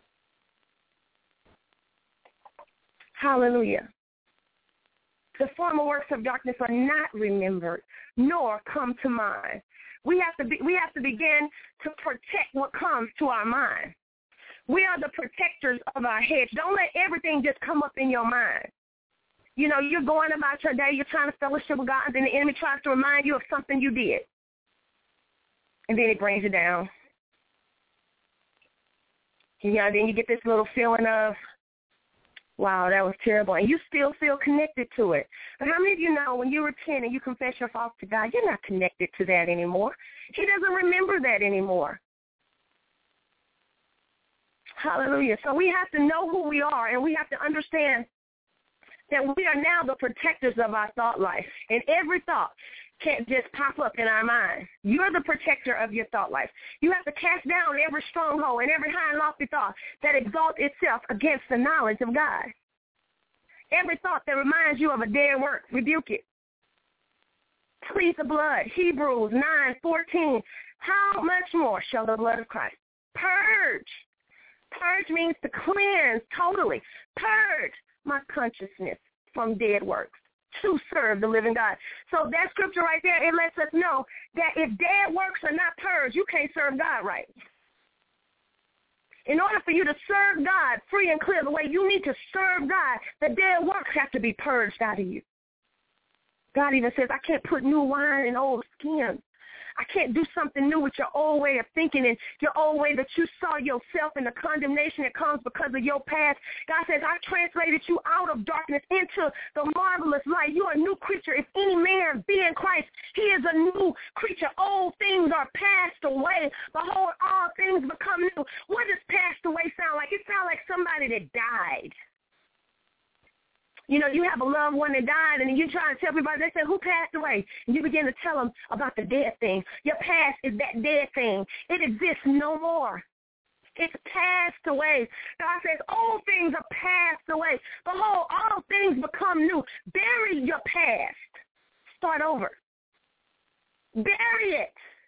Hallelujah. The former works of darkness are not remembered, nor come to mind. We have to be, we have to begin to protect what comes to our mind. We are the protectors of our heads. Don't let everything just come up in your mind. You know, you're going about your day, you're trying to fellowship with God, and then the enemy tries to remind you of something you did. And then it brings you down. You know, then you get this little feeling of, wow, that was terrible. And you still feel connected to it. But how many of you know when you repent and you confess your faults to God, you're not connected to that anymore? He doesn't remember that anymore. Hallelujah. So we have to know who we are, and we have to understand that we are now the protectors of our thought life. And every thought can't just pop up in our mind. You're the protector of your thought life. You have to cast down every stronghold and every high and lofty thought that exalts itself against the knowledge of God. Every thought that reminds you of a dead work, rebuke it. Plead the blood. Hebrews nine fourteen. How much more shall the blood of Christ purge? Purge means to cleanse totally. Purge my consciousness from dead works to serve the living God. So that scripture right there, it lets us know that if dead works are not purged, you can't serve God right. In order for you to serve God free and clear the way you need to serve God, the dead works have to be purged out of you. God even says, I can't put new wine in old skins. I can't do something new with your old way of thinking and your old way that you saw yourself and the condemnation that comes because of your past. God says, I translated you out of darkness into the marvelous light. You are a new creature. If any man be in Christ, he is a new creature. Old things are passed away. Behold, all things become new. What does passed away sound like? It sounds like somebody that died. You know, you have a loved one that died, and you try to tell everybody, they say, who passed away? And you begin to tell them about the dead thing. Your past is that dead thing. It exists no more. It's passed away. God says, all things are passed away. Behold, all things become new. Bury your past. Start over. Bury it.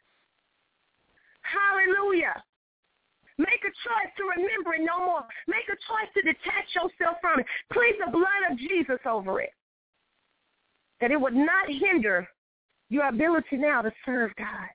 Hallelujah. Make a choice to remember it no more. Make a choice to detach yourself from it. Plead the blood of Jesus over it. That it would not hinder your ability now to serve God.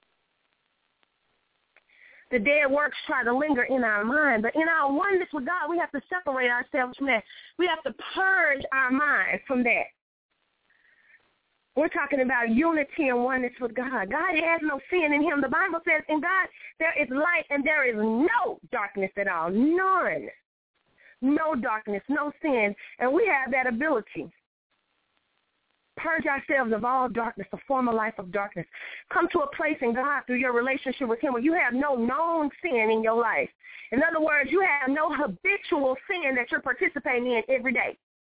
The dead works try to linger in our mind, but in our oneness with God, we have to separate ourselves from that. We have to purge our mind from that. We're talking about unity and oneness with God. God has no sin in him. The Bible says in God there is light and there is no darkness at all. None. No darkness, no sin. And we have that ability. Purge ourselves of all darkness, a former life of darkness. Come to a place in God through your relationship with him where you have no known sin in your life. In other words, you have no habitual sin that you're participating in every day.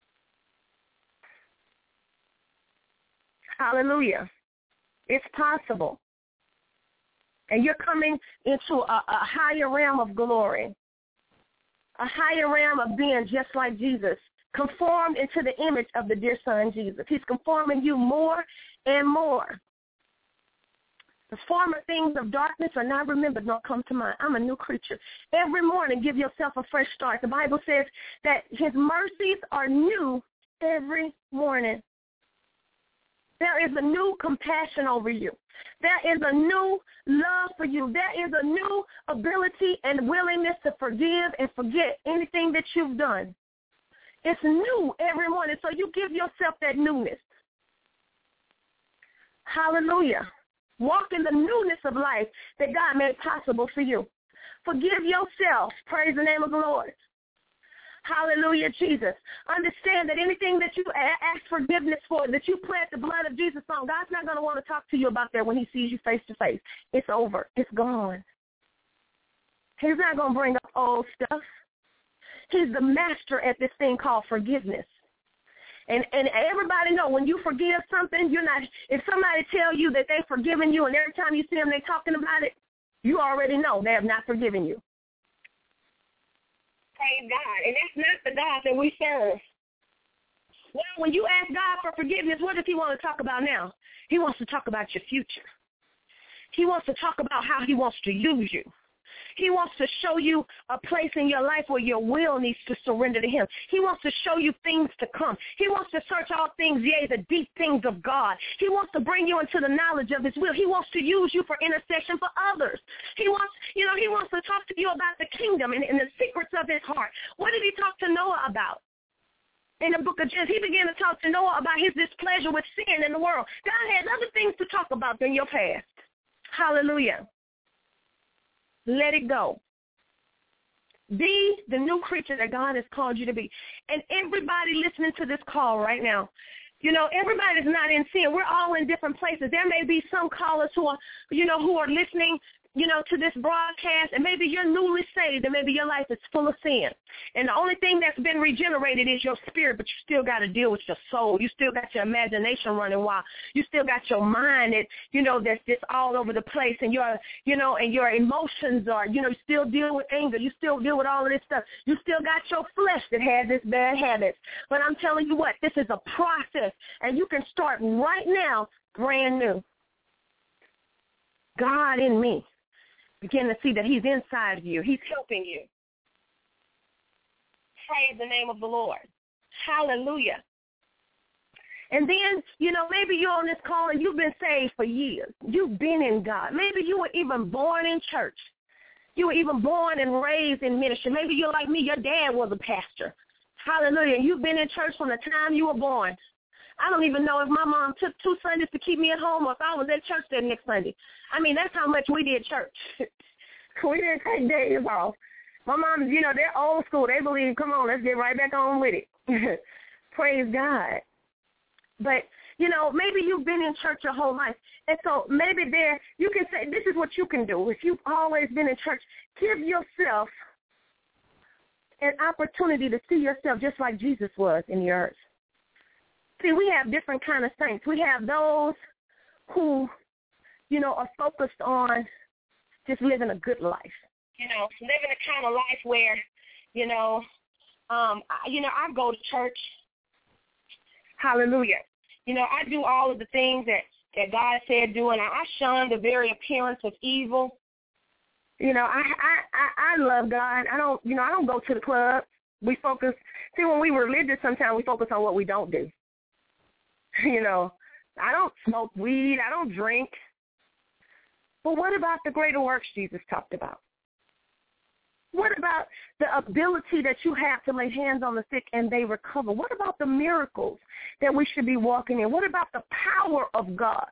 Hallelujah. It's possible. And you're coming into a, a higher realm of glory, a higher realm of being just like Jesus, conformed into the image of the dear Son, Jesus. He's conforming you more and more. The former things of darkness are not remembered nor come to mind. I'm a new creature. Every morning, give yourself a fresh start. The Bible says that his mercies are new every morning. There is a new compassion over you. There is a new love for you. There is a new ability and willingness to forgive and forget anything that you've done. It's new every morning, so you give yourself that newness. Hallelujah. Walk in the newness of life that God made possible for you. Forgive yourself. Praise the name of the Lord. Hallelujah, Jesus. Understand that anything that you ask forgiveness for, that you plant the blood of Jesus on, God's not going to want to talk to you about that when he sees you face to face. It's over. It's gone. He's not going to bring up old stuff. He's the master at this thing called forgiveness. And and everybody know when you forgive something, you're not, if somebody tell you that they've forgiven you and every time you see them they're talking about it, you already know they have not forgiven you. Praise God. And that's not the God that we serve. Well, when you ask God for forgiveness, what does he want to talk about now? He wants to talk about your future. He wants to talk about how he wants to use you. He wants to show you a place in your life where your will needs to surrender to him. He wants to show you things to come. He wants to search all things, yea, the deep things of God. He wants to bring you into the knowledge of his will. He wants to use you for intercession for others. He wants, you know, he wants to talk to you about the kingdom and, and the secrets of his heart. What did he talk to Noah about? In the book of Genesis, he began to talk to Noah about his displeasure with sin in the world. God has other things to talk about than your past. Hallelujah. Let it go. Be the new creature that God has called you to be. And everybody listening to this call right now, you know, everybody's not in sin. We're all in different places. There may be some callers who are, you know, who are listening, you know, to this broadcast, and maybe you're newly saved, and maybe your life is full of sin. And the only thing that's been regenerated is your spirit, but you still got to deal with your soul. You still got your imagination running wild. You still got your mind that, you know, that's just all over the place, and your, you know, and your emotions are, you know, you still deal with anger. You still deal with all of this stuff. You still got your flesh that has this bad habits. But I'm telling you what, this is a process, and you can start right now brand new. God in me. Begin to see that he's inside of you. He's helping you. Praise the name of the Lord. Hallelujah. And then, you know, maybe you're on this call and you've been saved for years. You've been in God. Maybe you were even born in church. You were even born and raised in ministry. Maybe you're like me. Your dad was a pastor. Hallelujah. You've been in church from the time you were born. I don't even know if my mom took two Sundays to keep me at home or if I was at church that next Sunday. I mean, that's how much we did church. We didn't take days off. My mom, you know, they're old school. They believe, come on, let's get right back on with it. Praise God. But, you know, maybe you've been in church your whole life. And so maybe there, you can say, this is what you can do. If you've always been in church, give yourself an opportunity to see yourself just like Jesus was in the earth. See, we have different kind of saints. We have those who, you know, are focused on just living a good life. You know, living a kind of life where, you know, um, I, you know, I go to church. Hallelujah. You know, I do all of the things that, that God said do, and I, I shun the very appearance of evil. You know, I, I, I, I love God. I don't, you know, I don't go to the club. We focus. See, when we religious, sometimes we focus on what we don't do. You know, I don't smoke weed. I don't drink. But what about the greater works Jesus talked about? What about the ability that you have to lay hands on the sick and they recover? What about the miracles that we should be walking in? What about the power of God?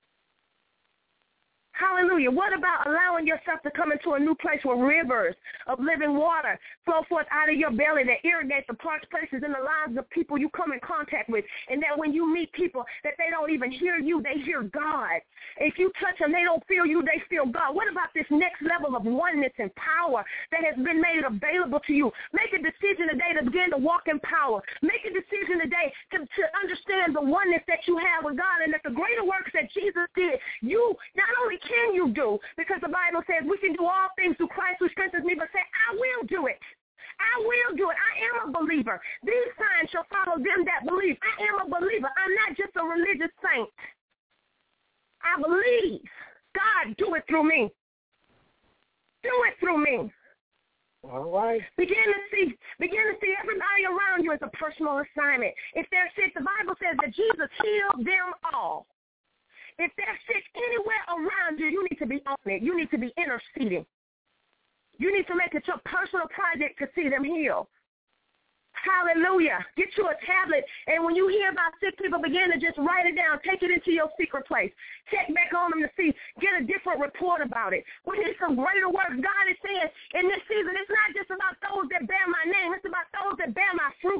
Hallelujah. What about allowing yourself to come into a new place where rivers of living water flow forth out of your belly that irrigate the parched places in the lives of people you come in contact with, and that when you meet people that they don't even hear you, they hear God. If you touch them, they don't feel you, they feel God. What about this next level of oneness and power that has been made available to you? Make a decision today to begin to walk in power. Make a decision today to, to understand the oneness that you have with God, and that the greater works that Jesus did, you not only can you do, because the Bible says we can do all things through Christ who strengthens me, but say, I will do it. I will do it. I am a believer. These signs shall follow them that believe. I am a believer. I'm not just a religious saint. I believe. God, do it through me. Do it through me. All right. Begin to see, begin to see everybody around you as a personal assignment. If they're sick, the Bible says that Jesus healed them all. If they're sick anywhere around you, you need to be on it. You need to be interceding. You need to make it your personal project to see them heal. Hallelujah. Get you a tablet, and when you hear about sick people, begin to just write it down. Take it into your secret place. Check back on them to see. Get a different report about it. We need some greater works. God is saying in this season, it's not just about those that bear my name. It's about those that bear my fruit.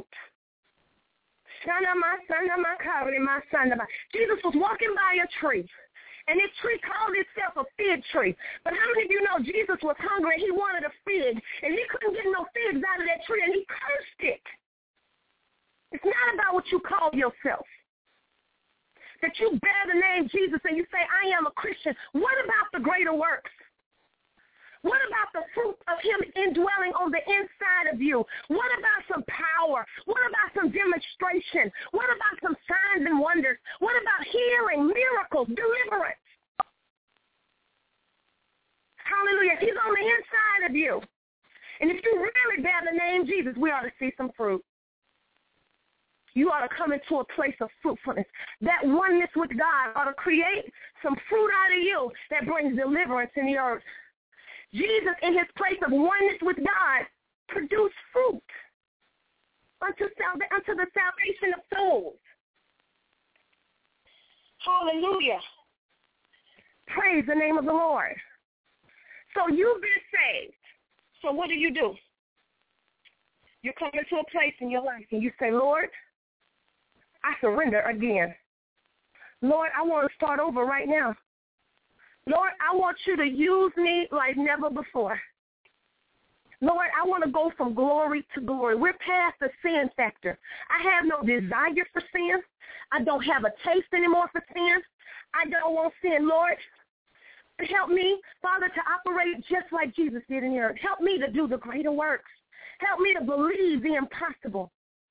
Jesus was walking by a tree, and this tree called itself a fig tree. But how many of you know Jesus was hungry and he wanted a fig, and he couldn't get no figs out of that tree, and he cursed it? It's not about what you call yourself. That you bear the name Jesus and you say, I am a Christian. What about the greater works? What about the fruit of him indwelling on the inside of you? What about some power? What about some demonstration? What about some signs and wonders? What about healing, miracles, deliverance? Hallelujah. He's on the inside of you. And if you really bear the name Jesus, we ought to see some fruit. You ought to come into a place of fruitfulness. That oneness with God ought to create some fruit out of you that brings deliverance in the earth. Jesus, in his place of oneness with God, produced fruit unto, salva- unto the salvation of souls. Hallelujah. Praise the name of the Lord. So you've been saved. So what do you do? You come into a place in your life and you say, Lord, I surrender again. Lord, I want to start over right now. Lord, I want you to use me like never before. Lord, I want to go from glory to glory. We're past the sin factor. I have no desire for sin. I don't have a taste anymore for sin. I don't want sin. Lord, help me, Father, to operate just like Jesus did in the earth. Help me to do the greater works. Help me to believe the impossible.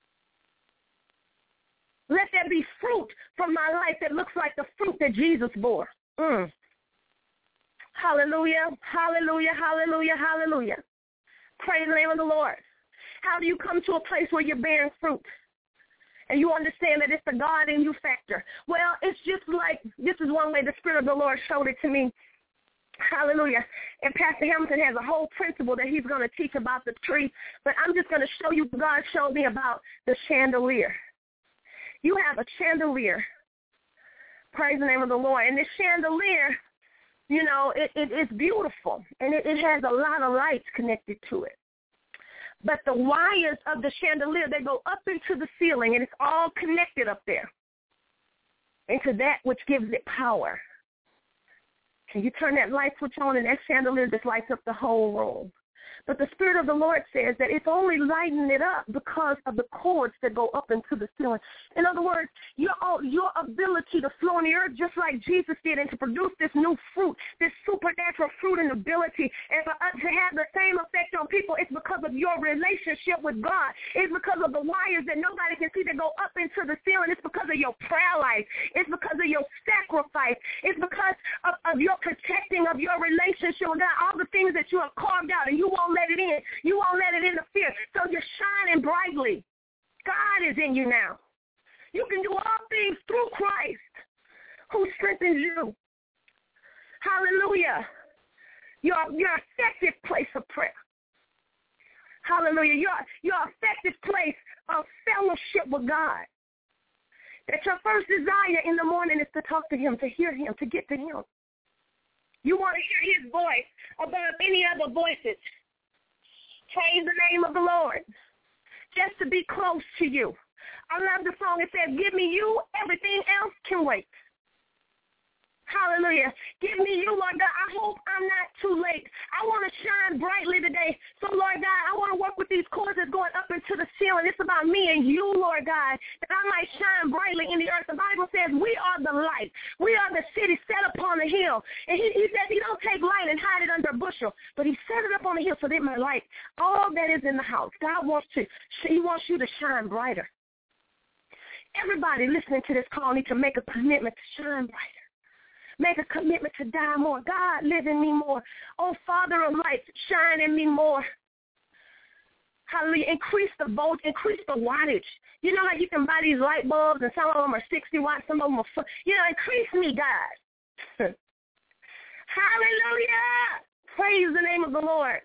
Let there be fruit from my life that looks like the fruit that Jesus bore. Mm. Hallelujah, hallelujah, hallelujah, hallelujah. Praise the name of the Lord. How do you come to a place where you're bearing fruit and you understand that it's the God in you factor? Well, it's just like, this is one way the Spirit of the Lord showed it to me. Hallelujah. And Pastor Hamilton has a whole principle that he's going to teach about the tree, but I'm just going to show you what God showed me about the chandelier. You have a chandelier. Praise the name of the Lord. And this chandelier, you know, it, it, it's beautiful, and it, it has a lot of lights connected to it. But the wires of the chandelier, they go up into the ceiling, and it's all connected up there into that which gives it power. Can you turn that light switch on, and that chandelier just lights up the whole room? But the Spirit of the Lord says that it's only lighting it up because of the cords that go up into the ceiling. In other words, your your ability to flow on the earth just like Jesus did and to produce this new fruit, this supernatural fruit and ability, and for us to have the same effect on people, it's because of your relationship with God. It's because of the wires that nobody can see that go up into the ceiling. It's because of your prayer life. It's because of your sacrifice. It's because of, of your protecting of your relationship with God, all the things that you have carved out, and you won't let it in. You won't let it interfere. So you're shining brightly. God is in you now. You can do all things through Christ who strengthens you. Hallelujah. Your, your effective place of prayer. Hallelujah. Your, your effective place of fellowship with God. That your first desire in the morning is to talk to him, to hear him, to get to him. You want to hear his voice above any other voices. Praise the name of the Lord. Just to be close to you. I love the song. It says, give me you, everything else can wait. Hallelujah. Give me you, Lord God. I hope I'm not too late. I want to shine brightly today. So, Lord God, I want to work with these cords that's going up into the ceiling. It's about me and you, Lord God, that I might shine brightly in the earth. The Bible says we are the light. We are the city set upon a hill. And he, he says he don't take light and hide it under a bushel, but he set it up on a hill so that it might light all that is in the house. God wants to, he wants you to shine brighter. Everybody listening to this call needs to make a commitment to shine brighter. Make a commitment to die more. God, live in me more. Oh, Father of light, shine in me more. Hallelujah. Increase the volt, increase the wattage. You know how you can buy these light bulbs and some of them are sixty watts, some of them are, you know, increase me, God. Hallelujah. Praise the name of the Lord.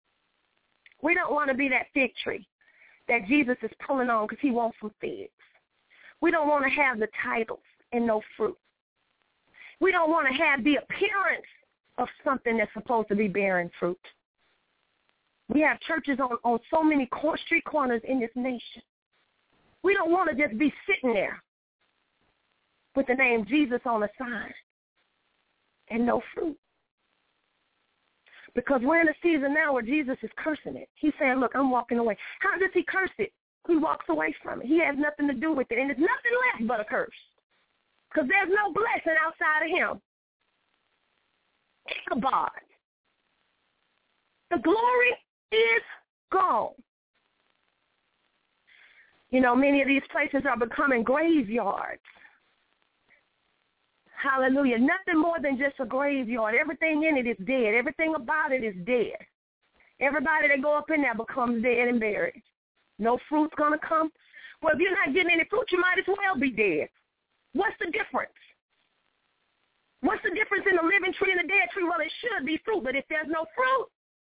We don't want to be that fig tree that Jesus is pulling on because he wants some figs. We don't want to have the titles and no fruit. We don't want to have the appearance of something that's supposed to be bearing fruit. We have churches on, on so many cor- street corners in this nation. We don't want to just be sitting there with the name Jesus on a sign and no fruit. Because we're in a season now where Jesus is cursing it. He's saying, look, I'm walking away. How does he curse it? He walks away from it. He has nothing to do with it. And it's nothing less but a curse. Because there's no blessing outside of him. Ichabod. The glory is gone. You know, many of these places are becoming graveyards. Hallelujah. Nothing more than just a graveyard. Everything in it is dead. Everything about it is dead. Everybody that go up in there becomes dead and buried. No fruit's going to come. Well, if you're not getting any fruit, you might as well be dead. What's the difference? What's the difference in a living tree and a dead tree? Well, it should be fruit, but if there's no fruit,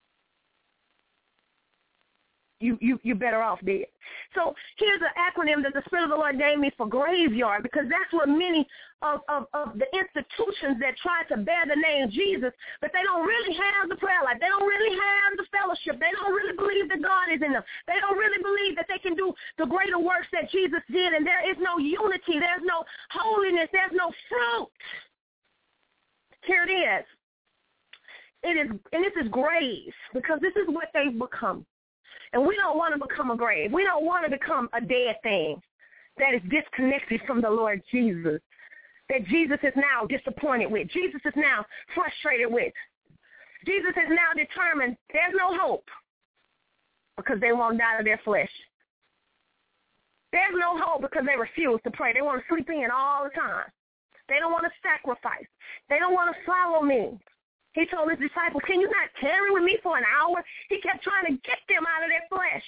you, you, you're better off dead. So here's an acronym that the Spirit of the Lord gave me for graveyard, because that's what many of, of, of the institutions that try to bear the name Jesus, but they don't really have the prayer life. They don't really have the fellowship. They don't really believe that God is in them. They don't really believe that they can do the greater works that Jesus did, and there is no unity. There's no holiness. There's no fruit. Here it is. It is, and this is grave, because this is what they've become. And we don't want to become a grave. We don't want to become a dead thing that is disconnected from the Lord Jesus, that Jesus is now disappointed with, Jesus is now frustrated with. Jesus is now determined there's no hope because they won't die to their flesh. There's no hope because they refuse to pray. They want to sleep in all the time. They don't want to sacrifice. They don't want to follow me. He told his disciples, can you not tarry with me for an hour? He kept trying to get them out of their flesh.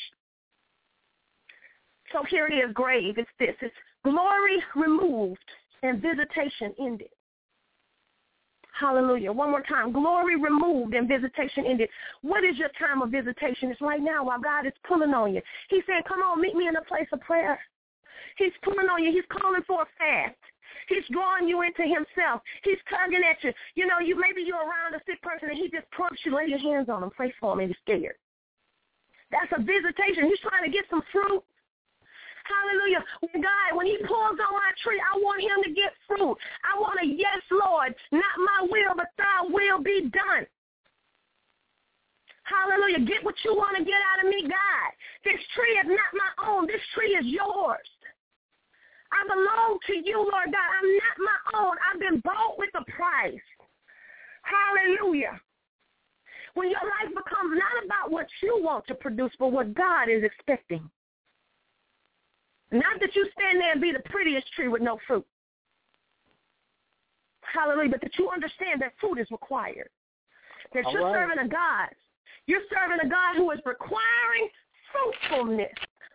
So here it is, grave. It's this. It's glory removed and visitation ended. Hallelujah. One more time. Glory removed and visitation ended. What is your time of visitation? It's right now while God is pulling on you. He's saying, come on, meet me in a place of prayer. He's pulling on you. He's calling for a fast. He's drawing you into himself. He's tugging at you. You know, you maybe you're around a sick person and he just prompts you, lay your hands on him, pray for him, and you're scared. That's a visitation. He's trying to get some fruit. Hallelujah. When God, when he pulls on my tree, I want him to get fruit. I want a yes, Lord. Not my will, but thy will be done. Hallelujah. Get what you want to get out of me, God. This tree is not my own. This tree is yours. I belong to you, Lord God. I'm not my own. I've been bought with a price. Hallelujah. When your life becomes not about what you want to produce, but what God is expecting. Not that you stand there and be the prettiest tree with no fruit. Hallelujah. But that you understand that fruit is required. That All you're right. serving a God. You're serving a God who is requiring fruitfulness.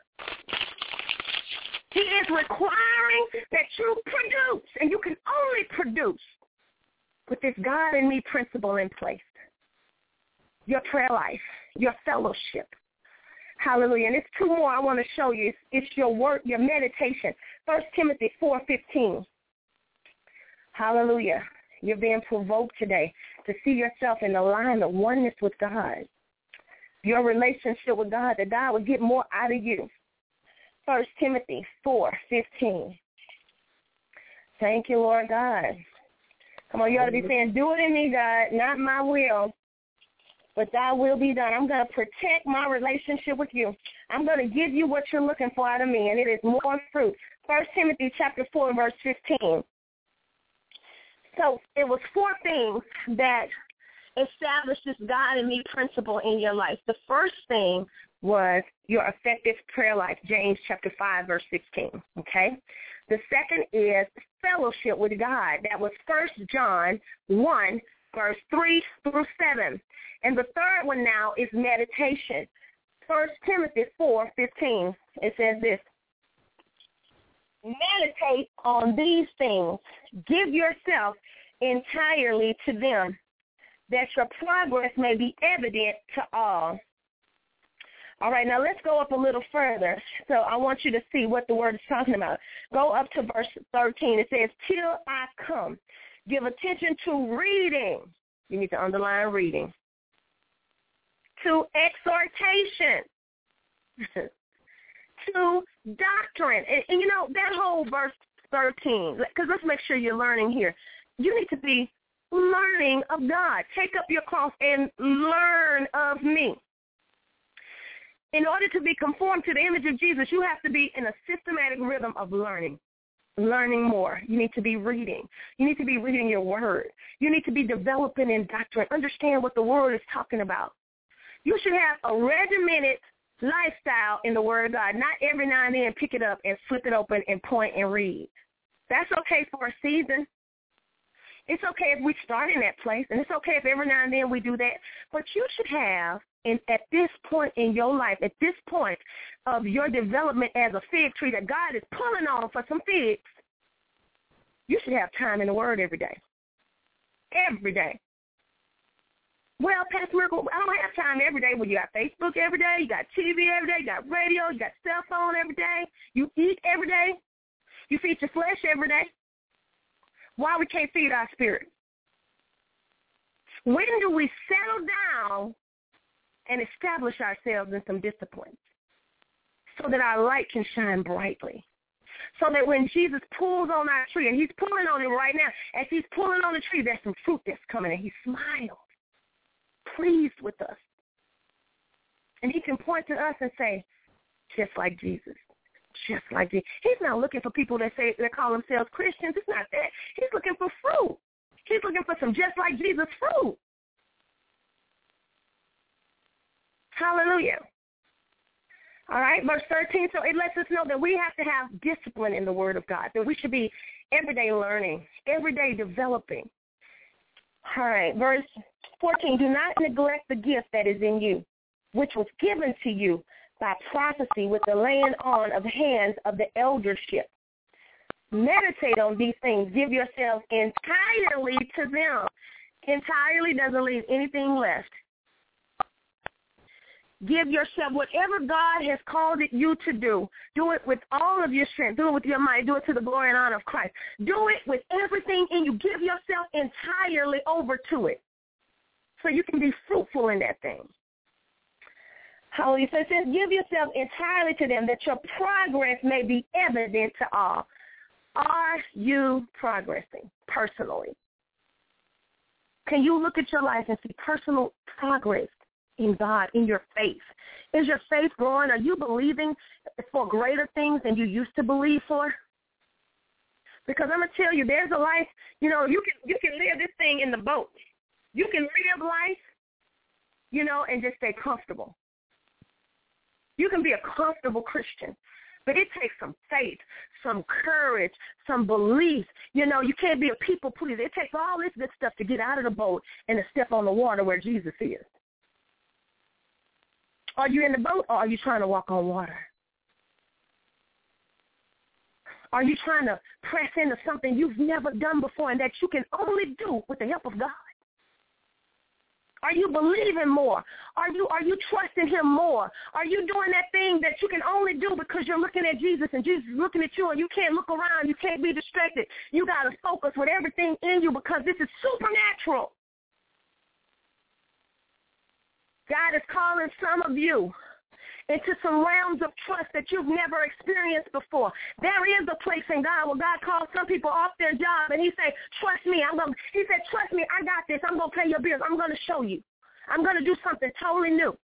He is requiring that you produce, and you can only produce with this God in me principle in place. Your prayer life, your fellowship. Hallelujah. And it's two more I want to show you. It's, it's your work, your meditation. First Timothy four fifteen. Hallelujah. You're being provoked today to see yourself in the line of oneness with God. Your relationship with God, that God would get more out of you. First Timothy four fifteen. Thank you, Lord God. Come on, you ought to be saying, do it in me, God, not my will, but thy will be done. I'm going to protect my relationship with you. I'm going to give you what you're looking for out of me, and it is more fruit. First Timothy chapter four, verse fifteen. So it was four things that established this God in me principle in your life. The first thing was your effective prayer life, James chapter five, verse sixteen, okay? The second is fellowship with God. That was First John one, verse three through seven. And the third one now is meditation. First Timothy four fifteen, it says this. Meditate on these things. Give yourself entirely to them, that your progress may be evident to all. All right, now let's go up a little further. So I want you to see what the word is talking about. Go up to verse thirteen. It says, till I come. Give attention to reading. You need to underline reading. To exhortation. To doctrine. And, and, you know, that whole verse thirteen, because let's make sure you're learning here. You need to be learning of God. Take up your cross and learn of me. In order to be conformed to the image of Jesus, you have to be in a systematic rhythm of learning, learning more. You need to be reading. You need to be reading your word. You need to be developing in doctrine. Understand what the word is talking about. You should have a regimented lifestyle in the word of God, not every now and then pick it up and flip it open and point and read. That's okay for a season. It's okay if we start in that place, and it's okay if every now and then we do that. But you should have, in, at this point in your life, at this point of your development as a fig tree that God is pulling on for some figs, you should have time in the word every day. Every day. Well, Pastor Miracle, I don't have time every day. Well, you got Facebook every day, you got T V every day, you got radio, you got cell phone every day, you eat every day, you feed your flesh every day. Why we can't feed our spirit? When do we settle down and establish ourselves in some disciplines so that our light can shine brightly? So that when Jesus pulls on our tree, and he's pulling on it right now, as he's pulling on the tree, there's some fruit that's coming, and he smiles, pleased with us. And he can point to us and say, just like Jesus. Just like Jesus. He's not looking for people that say that call themselves Christians. It's not that. He's looking for fruit. He's looking for some just like Jesus fruit. Hallelujah. All right, verse thirteen. So it lets us know that we have to have discipline in the Word of God, that we should be everyday learning, everyday developing. All right, verse fourteen. Do not neglect the gift that is in you, which was given to you by prophecy with the laying on of hands of the eldership. Meditate on these things. Give yourself entirely to them. Entirely doesn't leave anything left. Give yourself whatever God has called it you to do. Do it with all of your strength. Do it with your might. Do it to the glory and honor of Christ. Do it with everything in you. Give yourself entirely over to it so you can be fruitful in that thing. Hallelujah. So it says, give yourself entirely to them that your progress may be evident to all. Are you progressing personally? Can you look at your life and see personal progress in God, in your faith? Is your faith growing? Are you believing for greater things than you used to believe for? Because I'm going to tell you, there's a life, you know, you can you can live this thing in the boat. You can live life, you know, and just stay comfortable. You can be a comfortable Christian, but it takes some faith, some courage, some belief. You know, you can't be a people pleaser. It takes all this good stuff to get out of the boat and to step on the water where Jesus is. Are you in the boat or are you trying to walk on water? Are you trying to press into something you've never done before and that you can only do with the help of God? Are you believing more? Are you are you trusting him more? Are you doing that thing that you can only do because you're looking at Jesus and Jesus is looking at you and you can't look around, you can't be distracted. You got to focus with everything in you because this is supernatural. God is calling some of you into some realms of trust that you've never experienced before. There is a place in God where God calls some people off their job and he said, trust me. I'm gonna, he said, trust me, I got this. I'm going to pay your bills. I'm going to show you. I'm going to do something totally new.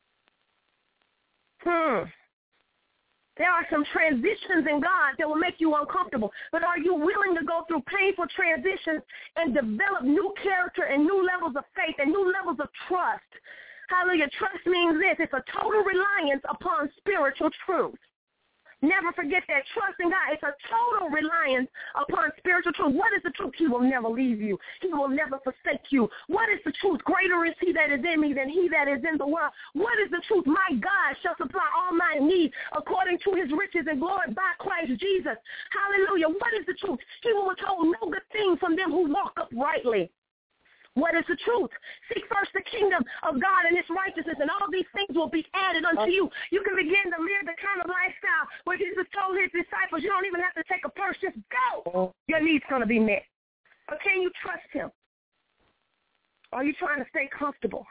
Hmm. There are some transitions in God that will make you uncomfortable. But are you willing to go through painful transitions and develop new character and new levels of faith and new levels of trust? Hallelujah. Trust means this. It's a total reliance upon spiritual truth. Never forget that. Trust in God. It's a total reliance upon spiritual truth. What is the truth? He will never leave you. He will never forsake you. What is the truth? Greater is he that is in me than he that is in the world. What is the truth? My God shall supply all my needs according to his riches and glory by Christ Jesus. Hallelujah. What is the truth? He will withhold no good thing from them who walk uprightly. What is the truth? Seek first the kingdom of God and his righteousness, and all these things will be added unto you. You can begin to live the kind of lifestyle where Jesus told his disciples, you don't even have to take a purse, just go. Your need's going to be met. But can you trust him? Or are you trying to stay comfortable?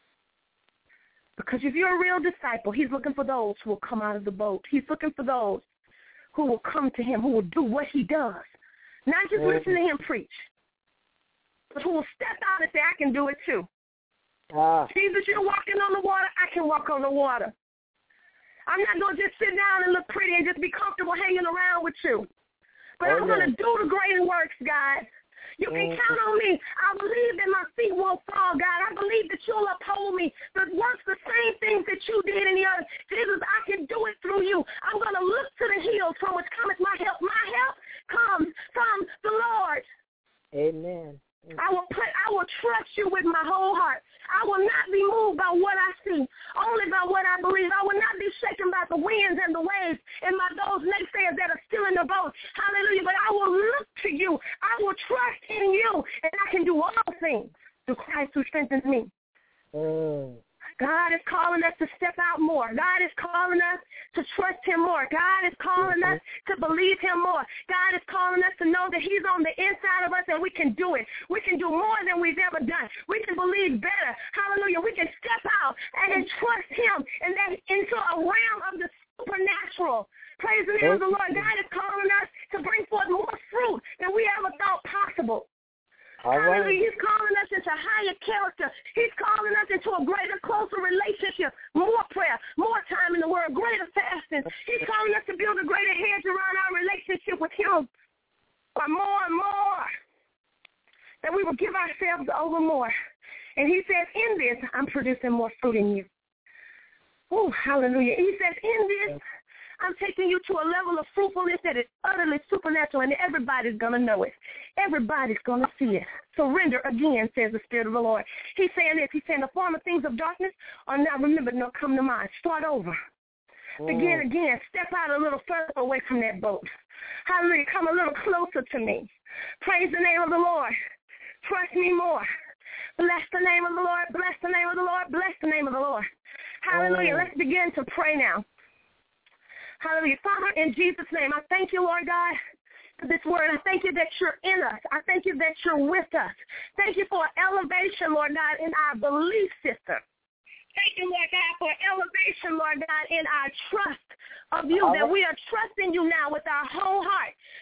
Because if you're a real disciple, he's looking for those who will come out of the boat. He's looking for those who will come to him, who will do what he does. Not just listen to him preach, but who will step out and say, I can do it too. Ah. Jesus, you're walking on the water, I can walk on the water. I'm not going to just sit down and look pretty and just be comfortable hanging around with you. But oh, I'm yeah. going to do the greater works, God. You can mm-hmm. count on me. I believe that my feet won't fall, God. I believe that you'll uphold me. But works the same things that you did in the earth. Jesus, I can do it through you. I'm going to look to the hills from which cometh my help. My help comes from the Lord. Amen. I will put, I will trust you with my whole heart. I will not be moved by what I see, only by what I believe. I will not be shaken by the winds and the waves and by those naysayers that are still in the boat. Hallelujah. But I will look to you. I will trust in you, and I can do all things through Christ who strengthens me. Mm. God is calling us to step out more. God is calling us to trust him more. God is calling us to believe him more. God is calling us to know that he's on the inside of us and we can do it. We can do more than we've ever done. We can believe better. Hallelujah. We can step out and trust him and then into a realm of the supernatural. Praise the name of the Lord. God is calling us to bring forth more fruit than we ever thought possible. All Hallelujah. Right. He's calling us into higher character. He's calling us into a greater, closer relationship, more prayer, more time in the Word, greater fasting. He's calling us to build a greater hedge around our relationship with him. But more and more, that we will give ourselves over more. And he says, in this, I'm producing more fruit in you. Oh, hallelujah. He says, in this, I'm taking you to a level of fruitfulness that is utterly supernatural, and everybody's going to know it. Everybody's going to see it. Surrender again, says the Spirit of the Lord. He's saying this. He's saying the former things of darkness are not remembered nor come to mind. Start over. Mm. Begin again. Step out a little further away from that boat. Hallelujah. Come a little closer to me. Praise the name of the Lord. Trust me more. Bless the name of the Lord. Bless the name of the Lord. Bless the name of the Lord. Hallelujah. Mm. Let's begin to pray now. Hallelujah. Father, in Jesus' name, I thank you, Lord God, for this word. I thank you that you're in us. I thank you that you're with us. Thank you for elevation, Lord God, in our belief system. Thank you, Lord God, for elevation, Lord God, in our trust of you, that we are trusting you now with our whole heart.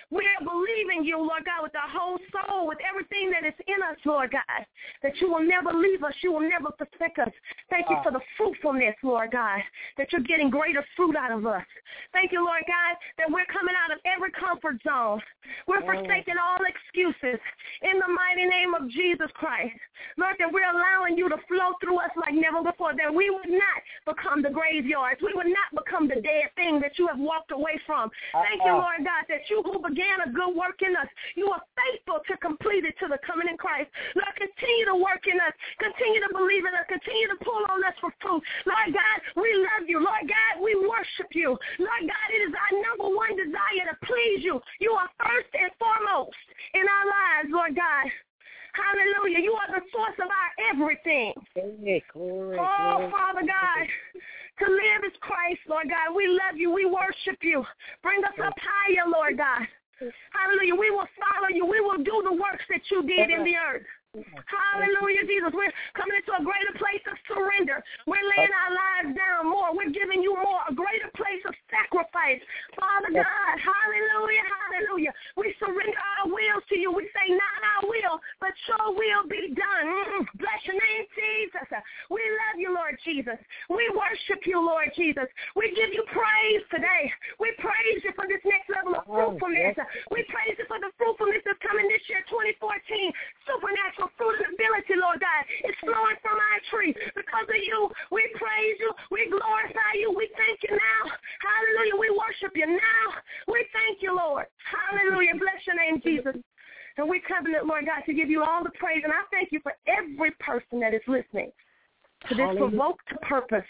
We are believing you, Lord God, with our whole soul, with everything that is in us, Lord God, that you will never leave us. You will never forsake us. Thank you for the fruitfulness, Lord God, that you're getting greater fruit out of us. Thank you, Lord God, that we're coming out of every comfort zone. We're forsaking all excuses in the mighty name of Jesus Christ. Lord, that we're allowing you to flow through us like never before, that we would not become the graveyards. We would not become the dead thing that you have walked away from. Thank you, Lord God, that you who began a good work in us, you are faithful to complete it to the coming in Christ. Lord, continue to work in us. Continue to believe in us. Continue to pull on us for fruit. Lord God, we love you. Lord God, we worship you. Lord God, it is our number one desire to please you. You are first and foremost in our lives, Lord God. Hallelujah. You are the source of our everything. Hey, glory, oh, glory. Father God, to live is Christ, Lord God. We love you. We worship you. Bring us up higher, Lord God. Hallelujah. We will follow you. We will do the works that you did in the earth. Hallelujah, Jesus. We're coming into a greater place of surrender. We're laying our lives down more. We're giving you more, a greater place of sacrifice. Father God, hallelujah, hallelujah. We surrender our wills to you. We say, not our will, but your will be done. Mm-mm. Bless your name, Jesus. We love you, Lord Jesus. We worship you, Lord Jesus. We give you praise today. We praise you for this next level of fruitfulness. We praise you for the fruitfulness that's coming this year, twenty fourteen. Supernatural fruit and ability, Lord God, is flowing from our tree. Because of you, we praise you, we glorify you, we thank you now. Hallelujah, we worship you now. We thank you, Lord. Hallelujah, bless your name, Jesus. And we covenant, Lord God, to give you all the praise. And I thank you for every person that is listening to this Provoke to Purpose,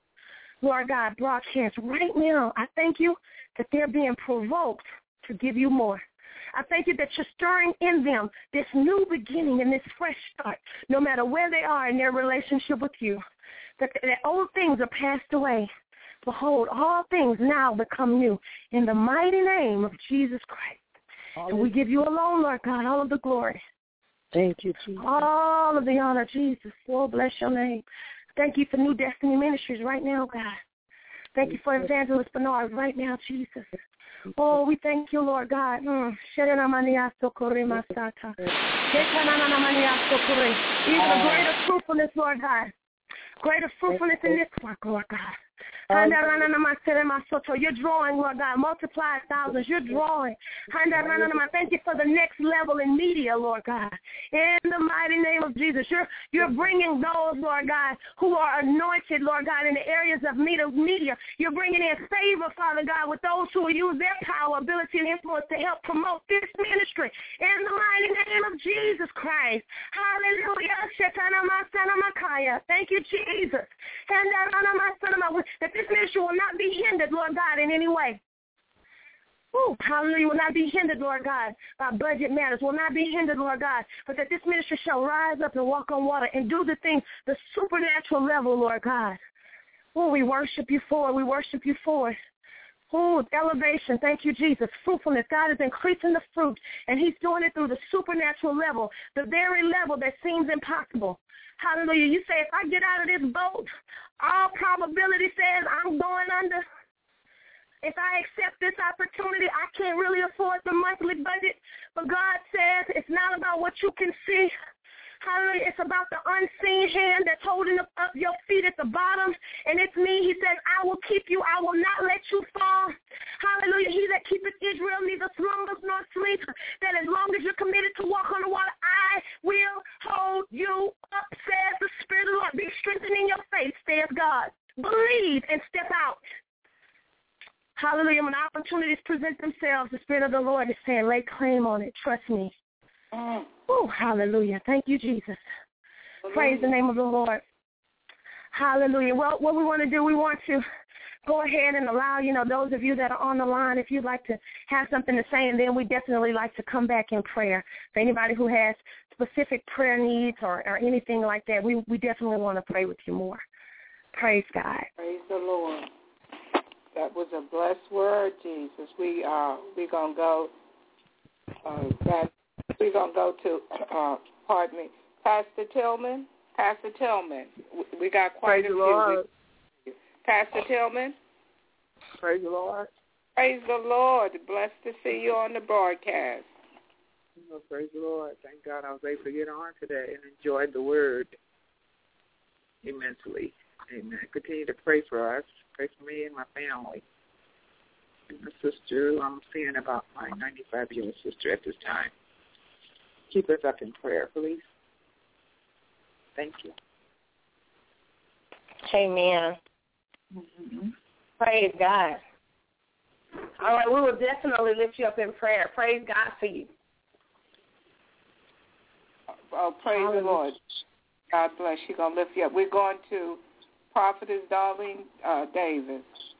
Lord God, broadcast right now. I thank you that they're being provoked to give you more. I thank you that you're stirring in them this new beginning and this fresh start, no matter where they are in their relationship with you, that, that old things are passed away. Behold, all things now become new in the mighty name of Jesus Christ. Hallelujah. And we give you alone, Lord God, all of the glory. Thank you, Jesus. All of the honor, Jesus. Oh, bless your name. Thank you for New Destiny Ministries right now, God. Thank you for Evangelist Bernard right now, Jesus. Oh, we thank you, Lord God. Mm. Even a greater fruitfulness, Lord God. Greater fruitfulness in this work, Lord God. You're drawing, Lord God. Multiply thousands. You're drawing. Thank you for the next level in media, Lord God. In the mighty name of Jesus. You're, you're bringing those, Lord God, who are anointed, Lord God, in the areas of media. You're bringing in favor, Father God, with those who will use their power, ability, and influence to help promote this ministry. In the mighty name of Jesus Christ. Hallelujah. Thank you, Jesus. That this ministry will not be hindered, Lord God, in any way. Ooh, hallelujah, will not be hindered, Lord God, by budget matters, will not be hindered, Lord God, but that this ministry shall rise up and walk on water and do the things, the supernatural level, Lord God. Oh, we worship you for it. We worship you for it. Oh, elevation. Thank you, Jesus. Fruitfulness. God is increasing the fruit, and he's doing it through the supernatural level, the very level that seems impossible. Hallelujah. You say, if I get out of this boat, all probability says I'm going under. If I accept this opportunity, I can't really afford the monthly budget. But God says it's not about what you can see. Hallelujah. It's about the unseen hand that's holding up, up your feet at the bottom. And it's me. He says, I will keep you. I will not let you fall. Hallelujah. He that keepeth Israel neither slumbers nor sleeps. That as long as you're committed to walk on the water, I will hold you up, says the Spirit of the Lord. Be strengthened in your faith, says God. Believe and step out. Hallelujah. When opportunities present themselves, the Spirit of the Lord is saying, lay claim on it. Trust me. Oh, hallelujah. Thank you, Jesus. Hallelujah. Praise the name of the Lord. Hallelujah. Well, what we want to do, we want to go ahead and allow, you know, those of you that are on the line, if you'd like to have something to say, and then we definitely like to come back in prayer. For anybody who has specific prayer needs or, or anything like that, we, we definitely want to pray with you more. Praise God. Praise the Lord. That was a blessed word, Jesus. We are, we're going to go uh, back. We're going to go to, uh, pardon me, Pastor Tillman. Pastor Tillman. We got quite Praise a few. Lord. Pastor Tillman. Praise the Lord. Praise the Lord. Blessed to see you on the broadcast. Oh, praise the Lord. Thank God I was able to get on today and enjoyed the word immensely. Amen. Continue to pray for us. Pray for me and my family. And my sister, I'm seeing about my ninety-five-year-old sister at this time. Keep us up in prayer, please. Thank you. Amen. Mm-hmm. Praise God. All right, we will definitely lift you up in prayer. Praise God for you. Oh, praise Hallelujah. The Lord. God bless you. Going to lift you up. We're going to Prophetess Darlene uh, Davis.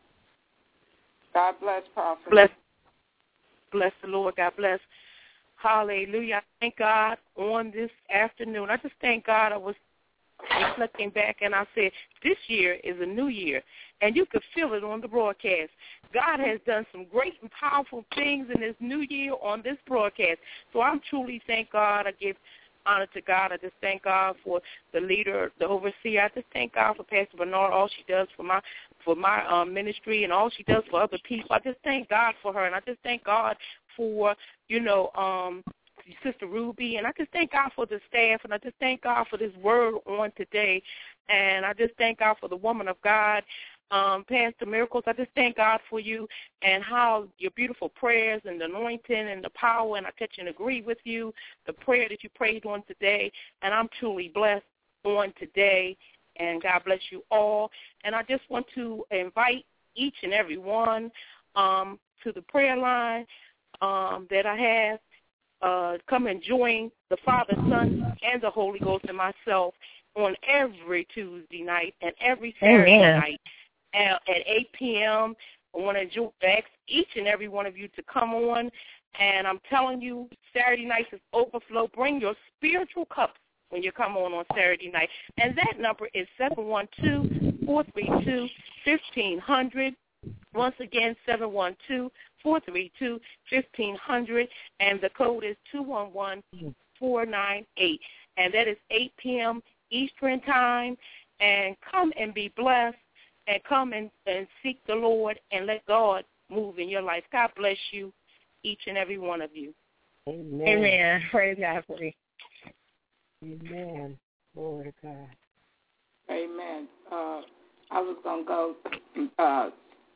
God bless, Prophet. Bless, bless the Lord. God bless. Hallelujah. I thank God on this afternoon. I just thank God I was reflecting back, and I said, this year is a new year, and you could feel it on the broadcast. God has done some great and powerful things in this new year on this broadcast. So I'm truly thank God. I give honor to God. I just thank God for the leader, the overseer. I just thank God for Pastor Bernard, all she does for my for my um, ministry and all she does for other people. I just thank God for her, and I just thank God for, you know, um, Sister Ruby, and I just thank God for the staff, and I just thank God for this word on today, and I just thank God for the woman of God, um, Pastor Miracles. I just thank God for you and how your beautiful prayers and the anointing and the power, and I touch and agree with you, the prayer that you prayed on today, and I'm truly blessed on today, and God bless you all. And I just want to invite each and every one um, to the prayer line um, that I have. Uh, come and join the Father, Son, and the Holy Ghost and myself on every Tuesday night and every Saturday Amen. night at, at eight p.m. I want to ask each and every one of you to come on, and I'm telling you, Saturday nights is overflow. Bring your spiritual cups when you come on on Saturday night, and that number is seven one two, four three two, one five zero zero. Once again, seven one two, four three two, one five zero zero, and the code is two one one, four nine eight. And that is eight p.m. Eastern Time. And come and be blessed, and come and, and seek the Lord, and let God move in your life. God bless you, each and every one of you. Amen. Amen. Praise God for you. Amen. Glory to God. Amen. Uh, I was going to go... Uh,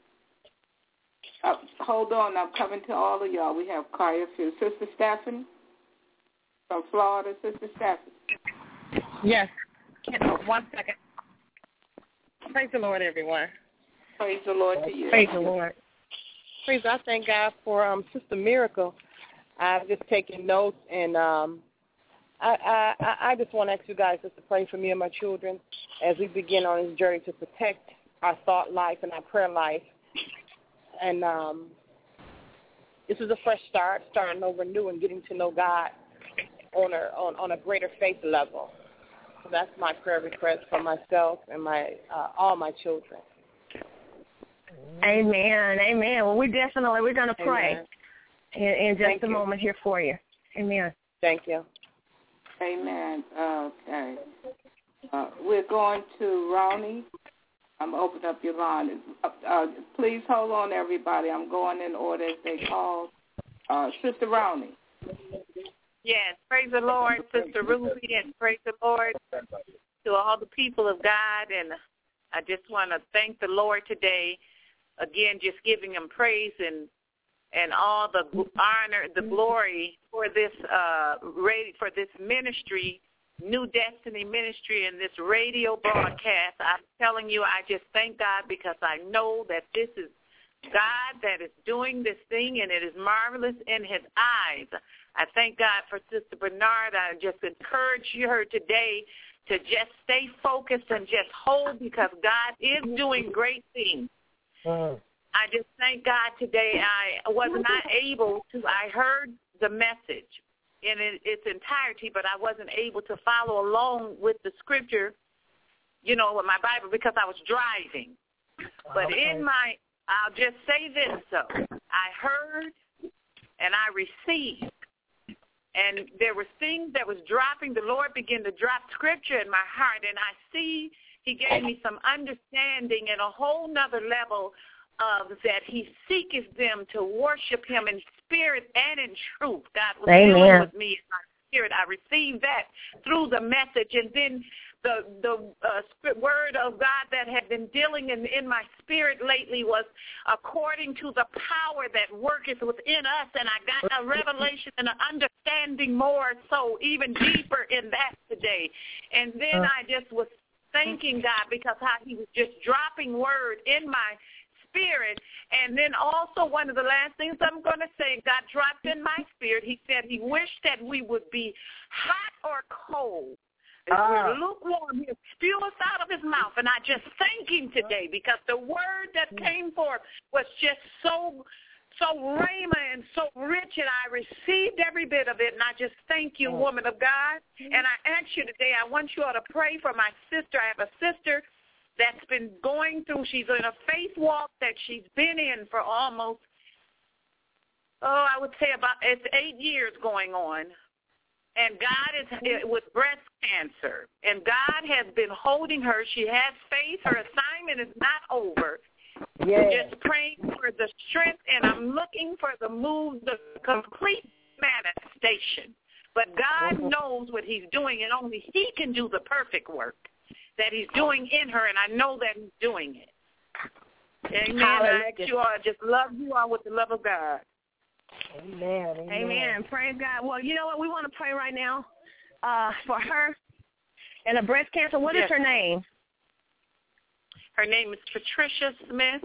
Uh, hold on, I'm coming to all of y'all. We have quite a few. Sister Stephanie from Florida. Sister Stephanie. Yes. One second. Praise the Lord, everyone. Praise the Lord to you. Praise the Lord. Praise I thank God for um, Sister Miracle. I've just taken notes, and um, I, I, I just want to ask you guys just to pray for me and my children as we begin on this journey to protect our thought life and our prayer life. And um, this is a fresh start, starting over new and getting to know God on a, on, on a greater faith level. So that's my prayer request for myself and my uh, all my children. Amen. Amen. Well, we definitely, we're going to pray in, in just Thank a you. moment here for you. Amen. Thank you. Amen. Okay. Uh, we're going to Ronnie. I'm opening up your line. Uh, uh, please hold on, everybody. I'm going in order as they call. Uh, Sister Ronnie. Yes, praise the Lord, Sister Ruby, and praise the Lord to all the people of God. And I just want to thank the Lord today, again, just giving him praise and and all the honor, the glory for this uh, radio, for this ministry, New Destiny Ministry, and this radio broadcast. I'm telling you, I just thank God because I know that this is God that is doing this thing, and it is marvelous in his eyes. I thank God for Sister Bernard. I just encourage her today to just stay focused and just hold, because God is doing great things. Uh, I just thank God today. I was not able to, I heard the message in its entirety, but I wasn't able to follow along with the scripture, you know, with my Bible, because I was driving. But okay. in my, I'll just say this, so I heard and I received, and there were things that was dropping. The Lord began to drop scripture in my heart, and I see he gave me some understanding and a whole nother level of that he seeketh them to worship him in spirit and in truth. God was Amen. dealing with me in my spirit. I received that through the message, and then the the uh, word of God that had been dealing in, in my spirit lately was according to the power that worketh within us, and I got a revelation and an understanding more so even deeper in that today. And then I just was thanking God because how he was just dropping word in my spirit. And then also one of the last things I'm going to say, God dropped in my spirit, he said he wished that we would be hot or cold. If we're lukewarm, he'll spew us out of his mouth. And I just thank him today because the word that came forth was just so, so rhema and so rich, and I received every bit of it. And I just thank you, woman of God. And I ask you today, I want you all to pray for my sister. I have a sister that's been going through, she's in a faith walk that she's been in for almost, oh, I would say about, it's eight years going on. And God is with breast cancer, and God has been holding her. She has faith. Her assignment is not over. Yes. Just praying for the strength, and I'm looking for the move, the complete manifestation. But God knows what he's doing, and only he can do the perfect work that he's doing in her, and I know that he's doing it. Amen. I ask you all, I just love you all with the love of God. Amen, amen. Amen. Praise God. Well, you know what? We want to pray right now uh, for her and a breast cancer. What yes. is her name? Her name is Patricia Smith.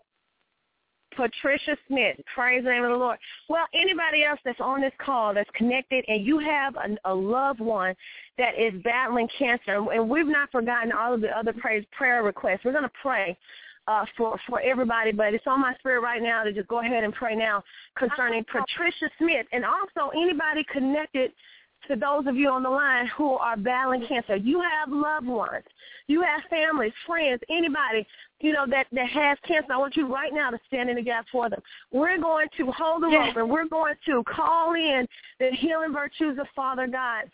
Patricia Smith. Praise the name of the Lord. Well, anybody else that's on this call that's connected and you have a, a loved one that is battling cancer, and we've not forgotten all of the other praise, prayer requests. We're going to pray. Uh, for, for everybody, but it's on my spirit right now to just go ahead and pray now concerning Patricia Smith, and also anybody connected to those of you on the line who are battling cancer. You have loved ones. You have families, friends, anybody, you know, that, that has cancer. I want you right now to stand in the gap for them. We're going to hold the rope, and we're going to call in the healing virtues of Father God.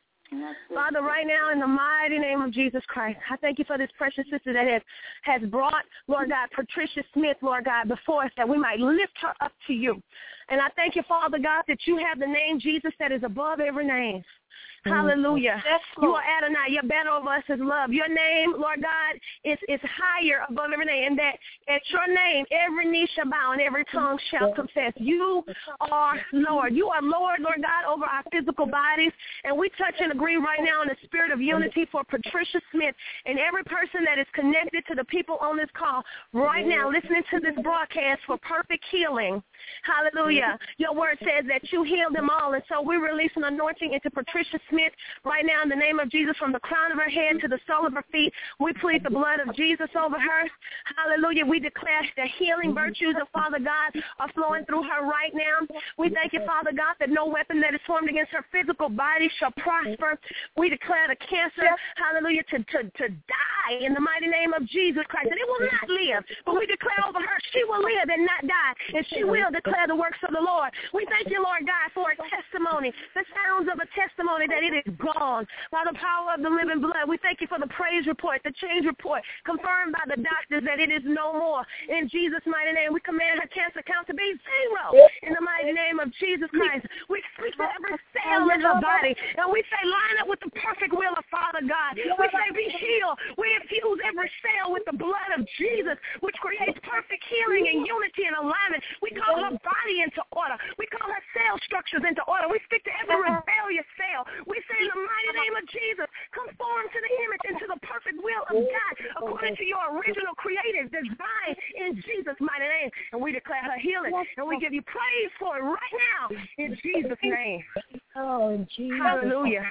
Father, right now, in the mighty name of Jesus Christ, I thank you for this precious sister that has, has brought, Lord God, Patricia Smith, Lord God, before us, that we might lift her up to you. And I thank you, Father God, that you have the name Jesus that is above every name. Hallelujah. Yes, you are Adonai. Your banner over us is love. Your name, Lord God, is, is higher above every name. And that at your name, every knee shall bow and every tongue shall confess. You are Lord. You are Lord, Lord God, over our physical bodies. And we touch and agree right now in the spirit of unity for Patricia Smith and every person that is connected to the people on this call right now, listening to this broadcast for perfect healing. Hallelujah. Your word says that you heal them all. And so we release an anointing into Patricia Smith right now in the name of Jesus, from the crown of her head to the sole of her feet. We plead the blood of Jesus over her. Hallelujah. We declare the healing virtues of Father God are flowing through her right now. We thank you, Father God, that no weapon that is formed against her physical body shall prosper. We declare the cancer, hallelujah, to, to, to die in the mighty name of Jesus Christ. And it will not live, but we declare over her she will live and not die, and she will declare the works of the Lord. We thank you, Lord God, for a testimony, the sounds of a testimony that it is gone by the power of the living blood. We thank you for the praise report, the change report, confirmed by the doctors that it is no more. In Jesus' mighty name, we command her cancer count to be zero. In the mighty name of Jesus Christ, we speak to every cell in her body, and we say, line up with the perfect will of Father God. We say, be healed. We infuse every cell with the blood of Jesus, which creates perfect healing and unity and alignment. We call her body into order. We call her cell structures into order. We speak to every rebellious cell. We say in the mighty name of Jesus, conform to the image and to the perfect will of God according to your original creative design in Jesus' mighty name. And we declare her healing, and we give you praise for it right now in Jesus' name. Oh, in Jesus' Hallelujah.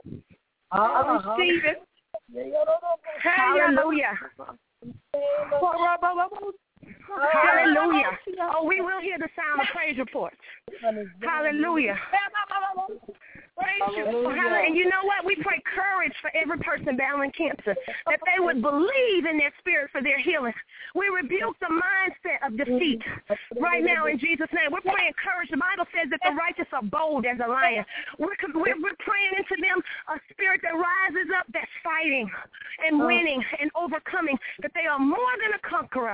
I receive it. Hallelujah. Hallelujah. Oh, we will hear the sound of praise reports. Hallelujah. Praise you. Hallelujah. And you know what? We pray courage for every person battling cancer, that they would believe in their spirit for their healing. We rebuke the mindset of defeat right now in Jesus' name. We're praying courage. The Bible says that the righteous are bold as a lion. We're, we're, we're praying into them a spirit that rises up, that's fighting and winning and overcoming, that they are more than a conqueror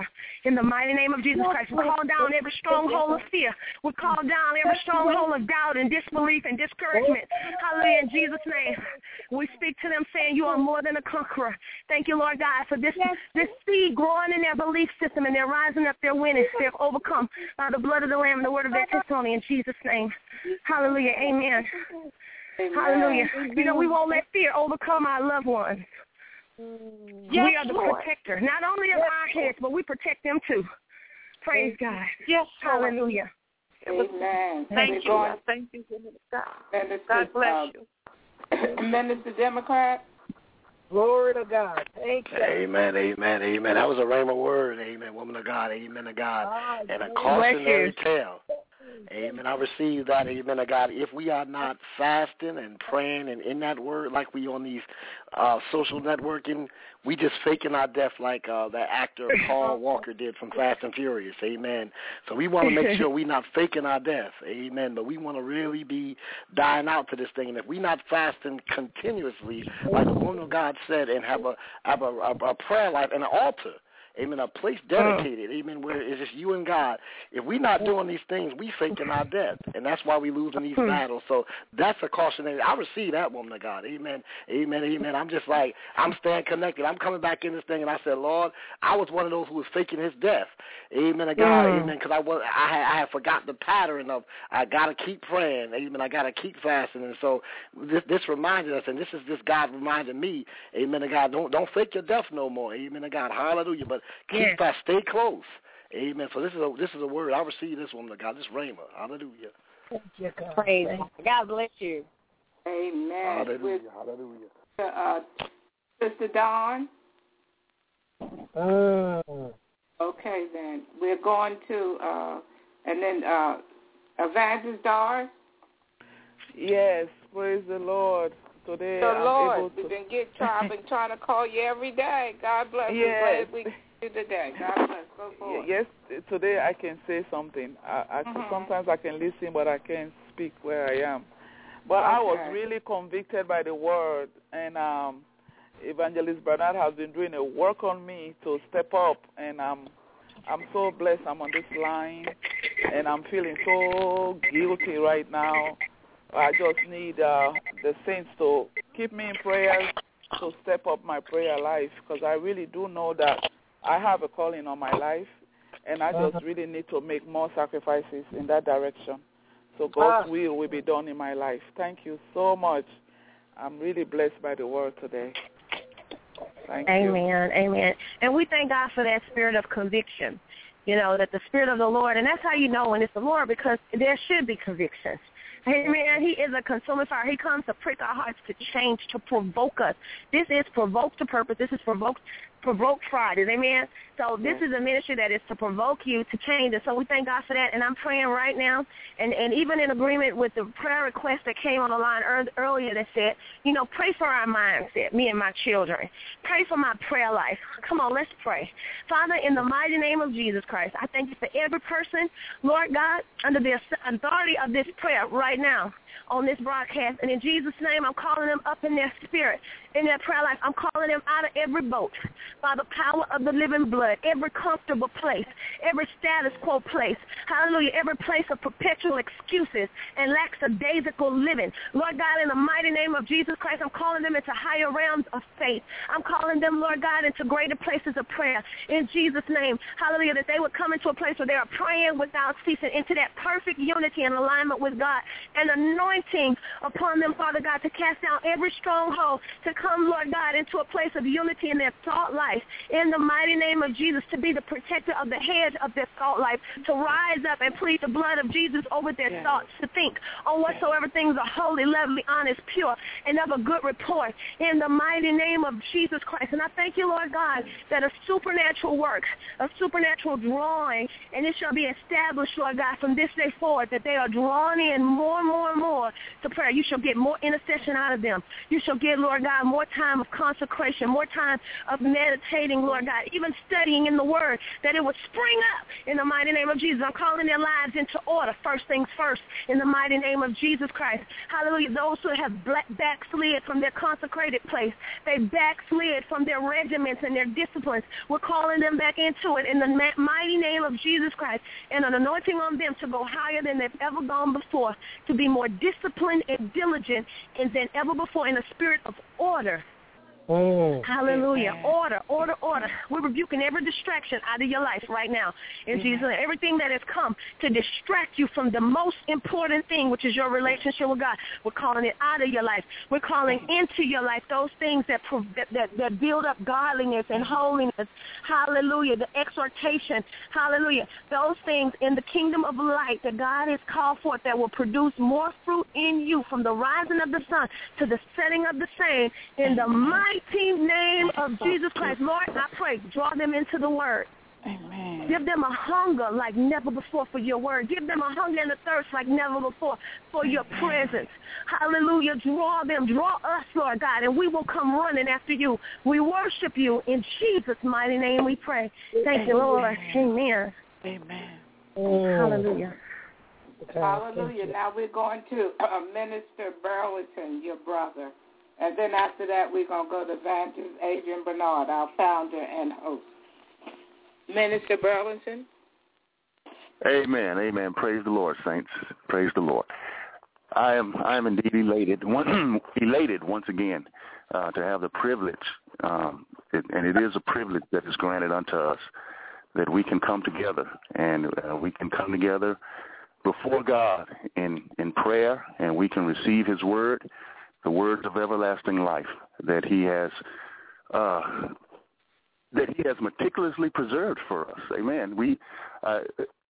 In the mighty name of Jesus Christ, we call down every stronghold of fear. We call down every stronghold of doubt and disbelief and discouragement. Hallelujah. In Jesus' name, we speak to them saying you are more than a conqueror. Thank you, Lord God, for this, this seed growing in their belief system, and they're rising up, they're winning, they're overcome by the blood of the Lamb and the word of their testimony. In Jesus' name. Hallelujah. Amen. Amen. Hallelujah. You know, we won't let fear overcome our loved ones. Yes, we are the Lord. Protector, not only of yes, our heads, but we protect them too. Praise yes. God. Yes, hallelujah. Amen. Thank you. God. Thank you, God. Minister, God bless uh, you. Minister Democrat. Glory to God. Thank you. Amen, amen, amen. That was a rhema word. Amen, woman of God. Amen to God. Ah, and a cautionary tale. Amen. I receive that. Amen to God. If we are not fasting and praying and in that word like we on these uh, social networking, we just faking our death like uh, that actor Paul Walker did from Fast and Furious. Amen. So we want to make sure we're not faking our death. Amen. But we want to really be dying out to this thing. And if we're not fasting continuously, like the woman of God said, and have a have a, a, a prayer life and an altar, amen, a place dedicated, amen, where it's just you and God. If we're not doing these things, we faking our death, and that's why we losing these battles. So that's a cautionary. I receive that, woman of God. Amen, amen, amen. I'm just like, I'm staying connected. I'm coming back in this thing, and I said, Lord, I was one of those who was faking his death. Amen, to God, mm. amen, because I, was, I, had, I had forgot the pattern of I got to keep praying, amen, I got to keep fasting. And so this, this reminded us, and this is this God reminded me, amen, to God, don't, don't fake your death no more, amen, to God, hallelujah. But keep yes. that, stay close. Amen. So this is a this is a word. I receive this woman of God. This rhema. Hallelujah. Thank you, God. Praise God. Bless you. Amen. Hallelujah. With, Hallelujah. Uh, Sister Dawn. Mm. Okay, then we're going to uh, and then uh, Evangelist Doris. Yes. Praise the Lord. Today, the I'm Lord, able to... we've been get try, I've been trying to call you every day. God bless you. Yes. Glad we get you today. God bless. Go forward. Yes, today I can say something. I, I mm-hmm. Sometimes I can listen, but I can't speak where I am. But okay. I was really convicted by the word, and um, Evangelist Bernard has been doing a work on me to step up, and um, I'm so blessed I'm on this line, and I'm feeling so guilty right now. I just need uh, the saints to keep me in prayers to step up my prayer life, because I really do know that I have a calling on my life, and I just really need to make more sacrifices in that direction. So God's will will be done in my life. Thank you so much. I'm really blessed by the word today. Thank amen, you. Amen, amen. And we thank God for that spirit of conviction, you know, that the Spirit of the Lord, and that's how you know when it's the Lord, because there should be convictions. Amen. He is a consuming fire. He comes to prick our hearts, to change, to provoke us. This is provoke to purpose. This is provoke, provoke Fridays. Amen. So this is a ministry that is to provoke you to change. And so we thank God for that. And I'm praying right now, and, and even in agreement with the prayer request that came on the line earlier that said, you know, pray for our mindset, me and my children. Pray for my prayer life. Come on, let's pray. Father, in the mighty name of Jesus Christ, I thank you for every person, Lord God, under the authority of this prayer right now on this broadcast. And in Jesus' name, I'm calling them up in their spirit, in their prayer life. I'm calling them out of every boat by the power of the living blood, every comfortable place, every status quo place, hallelujah, every place of perpetual excuses and lackadaisical living. Lord God, in the mighty name of Jesus Christ, I'm calling them into higher realms of faith. I'm calling them, Lord God, into greater places of prayer in Jesus' name, hallelujah, that they would come into a place where they are praying without ceasing, into that perfect unity and alignment with God, and anointing upon them, Father God, to cast down every stronghold, to come, Lord God, into a place of unity in their thought life, in the mighty name of Jesus, to be the protector of the hedge of their thought life, to rise up and plead the blood of Jesus over their yes. thoughts, to think on whatsoever things are holy, lovely, honest, pure, and of a good report, in the mighty name of Jesus Christ. And I thank you, Lord God, that a supernatural work, a supernatural drawing, and it shall be established, Lord God, from this day forward, that they are drawn in more and more and more to prayer. prayer. You shall get more intercession out of them. You shall get, Lord God, more time of consecration, more time of meditating, Lord God, even studying in the Word, that it would spring up in the mighty name of Jesus. I'm calling their lives into order, first things first, in the mighty name of Jesus Christ. Hallelujah. Those who have backslid from their consecrated place, they backslid from their regiments and their disciplines. We're calling them back into it in the mighty name of Jesus Christ, and an anointing on them to go higher than they've ever gone before, to be more disciplined and diligent than ever before in a spirit of order. Mm. Hallelujah. Amen. Order, order, order. We're rebuking every distraction out of your life right now. In Jesus' name, everything that has come to distract you from the most important thing, which is your relationship with God, we're calling it out of your life. We're calling into your life those things that that, that, that build up godliness and holiness. Hallelujah. The exhortation. Hallelujah. Those things in the kingdom of light that God has called forth that will produce more fruit in you from the rising of the sun to the setting of the same in the mighty name of Jesus Christ. Lord, I pray, draw them into the Word. Amen. Give them a hunger like never before for your Word. Give them a hunger and a thirst like never before for your presence. Hallelujah. Draw them. Draw us, Lord God, and we will come running after you. We worship you. In Jesus' mighty name we pray. Thank you, Lord. Amen. Amen. Hallelujah. Hallelujah. Now we're going to uh, Minister Burlington, your brother. And then after that, we're going to go to Evangelist Adrian Bernard, our founder and host. Minister Burlington. Amen. Amen. Praise the Lord, saints. Praise the Lord. I am I am indeed elated, one, elated once again uh, to have the privilege, um, it, and it is a privilege that is granted unto us, that we can come together, and uh, we can come together before God in, in prayer, and we can receive his word, the words of everlasting life that he has uh, that he has meticulously preserved for us. Amen. We uh,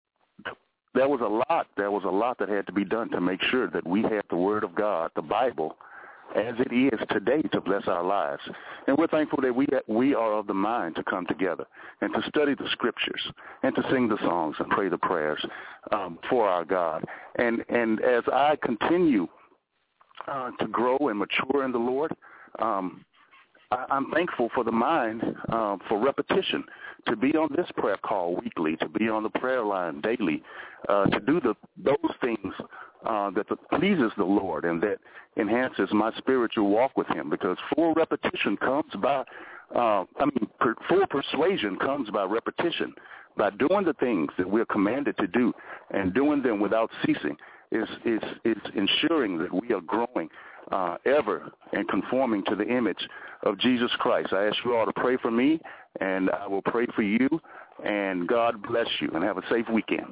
there was a lot. There was a lot that had to be done to make sure that we had the Word of God, the Bible, as it is today, to bless our lives. And we're thankful that we we are of the mind to come together and to study the Scriptures and to sing the songs and pray the prayers um, for our God. And and as I continue Uh, to grow and mature in the Lord, um, I, I'm thankful for the mind uh, for repetition, to be on this prayer call weekly, to be on the prayer line daily, uh, to do the those things uh, that the, pleases the Lord and that enhances my spiritual walk with him, because full repetition comes by, uh, I mean, per, full persuasion comes by repetition, by doing the things that we're commanded to do and doing them without ceasing. Is, is is ensuring that we are growing uh, ever and conforming to the image of Jesus Christ. I ask you all to pray for me, and I will pray for you, and God bless you, and have a safe weekend.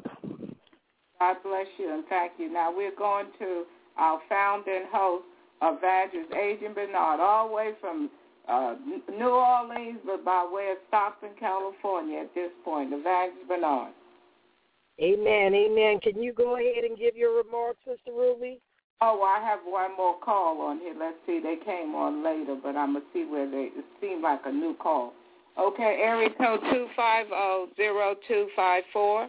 God bless you, and thank you. Now we're going to our founder and host, Evangelist Adrian Bernard, all the way from uh, New Orleans, but by way of Stockton, California at this point. Evangelist Bernard. Amen, amen. Can you go ahead and give your remarks, Sister Ruby? Oh, I have one more call on here. Let's see. They came on later, but I'm going to see where they, it seemed like a new call. Okay, area code two five zero, zero two five four.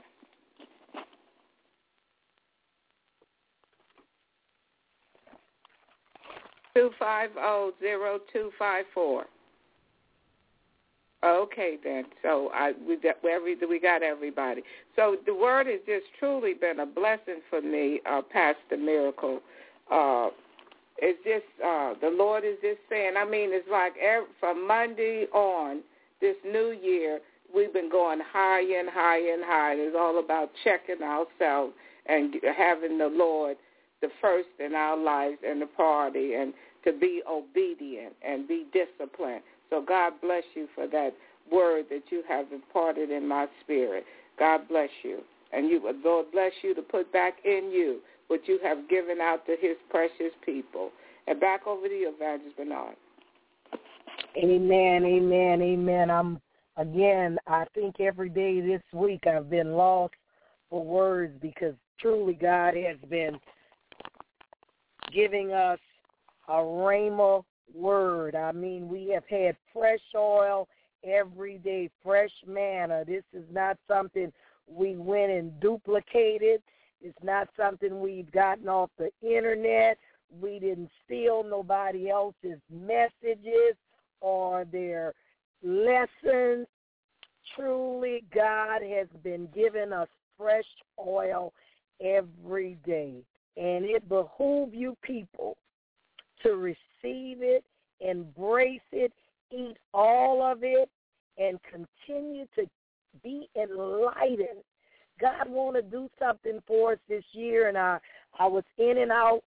two five zero, zero two five four. Okay, then. So I we every we got everybody. So the word has just truly been a blessing for me, uh, Pastor Miracle. Uh, it's just uh, the Lord is just saying. I mean, it's like every, from Monday on this new year, we've been going higher and higher and higher. It's all about checking ourselves and having the Lord the first in our lives and the priority, and to be obedient and be disciplined. So God bless you for that word that you have imparted in my spirit. God bless you. And you, Lord bless you to put back in you what you have given out to his precious people. And back over to you, Evangelist Bernard. Amen, amen, amen. I'm, again, I think every day this week I've been lost for words, because truly God has been giving us a rhema word. I mean, we have had fresh oil every day, fresh manna. This is not something we went and duplicated. It's not something we've gotten off the internet. we didn't steal nobody else's messages or their lessons. Truly, God has been giving us fresh oil every day. And it behooves you people to receive it, embrace it, eat all of it, and continue to be enlightened. God want to do something for us this year, and I, I was in and out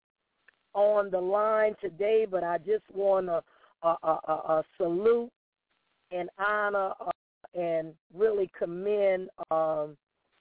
on the line today, but I just want to uh, uh, uh, uh, salute and honor uh, and really commend um,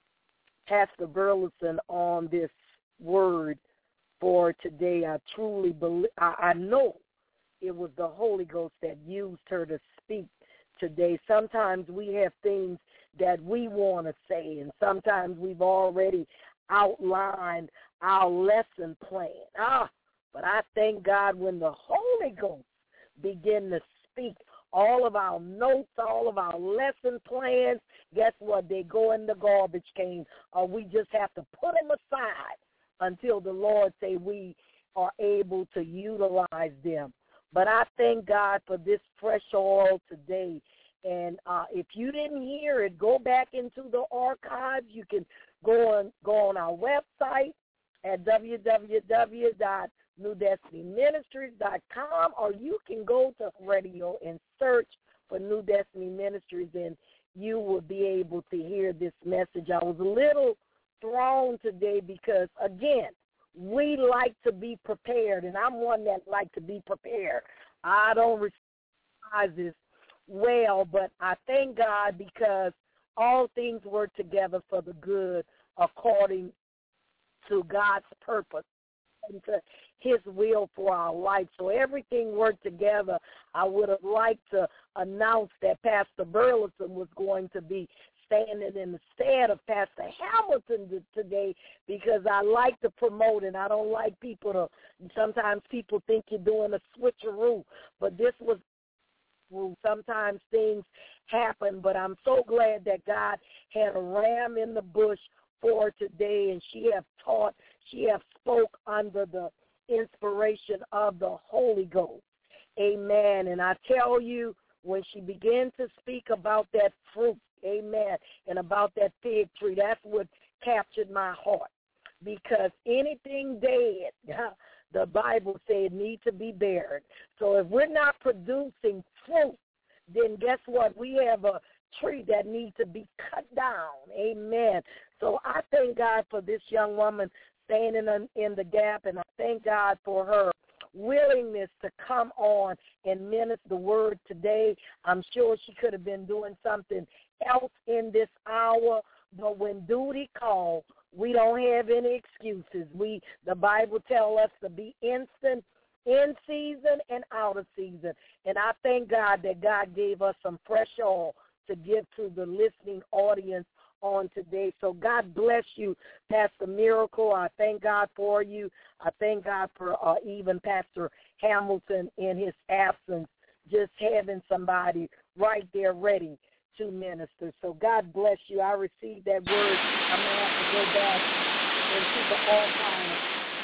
Pastor Burleson on this word for today. I truly believe, I, I know it was the Holy Ghost that used her to speak today. Sometimes we have things that we want to say, and sometimes we've already outlined our lesson plan. Ah, but I thank God when the Holy Ghost begin to speak, all of our notes, all of our lesson plans, guess what? They go in the garbage can, or we just have to put them aside until the Lord say we are able to utilize them. But I thank God for this fresh oil today. And uh, if you didn't hear it, go back into the archives. You can go on go on our website at w w w dot new destiny ministries dot com, or you can go to radio and search for New Destiny Ministries, and you will be able to hear this message. I was a little thrown today because, again, we like to be prepared, and I'm one that like to be prepared. I don't recognize this well, but I thank God because all things work together for the good according to God's purpose and to his will for our life. So everything worked together. I would have liked to announce that Pastor Burleson was going to be standing in the stead of Pastor Hamilton today because I like to promote, and I don't like people to, sometimes people think you're doing a switcheroo, but this was, sometimes things happen, but I'm so glad that God had a ram in the bush for today, and she have taught, she have spoke under the inspiration of the Holy Ghost. Amen. And I tell you, when she began to speak about that fruit, amen, and about that fig tree, that's what captured my heart. Because anything dead, the Bible said, need to be buried. So if we're not producing fruit, then guess what? We have a tree that needs to be cut down. Amen. So I thank God for this young woman standing in, in the gap, and I thank God for her willingness to come on and minister the word today. I'm sure she could have been doing something else in this hour, but when duty calls, we don't have any excuses. We, the Bible tells us to be instant, in season and out of season. And I thank God that God gave us some fresh oil to give to the listening audience on today. So God bless you, Pastor Miracle. I thank God for you. I thank God for uh, even Pastor Hamilton in his absence, just having somebody right there ready to minister. So God bless you. I received that word. I'm going to have to go back into the archives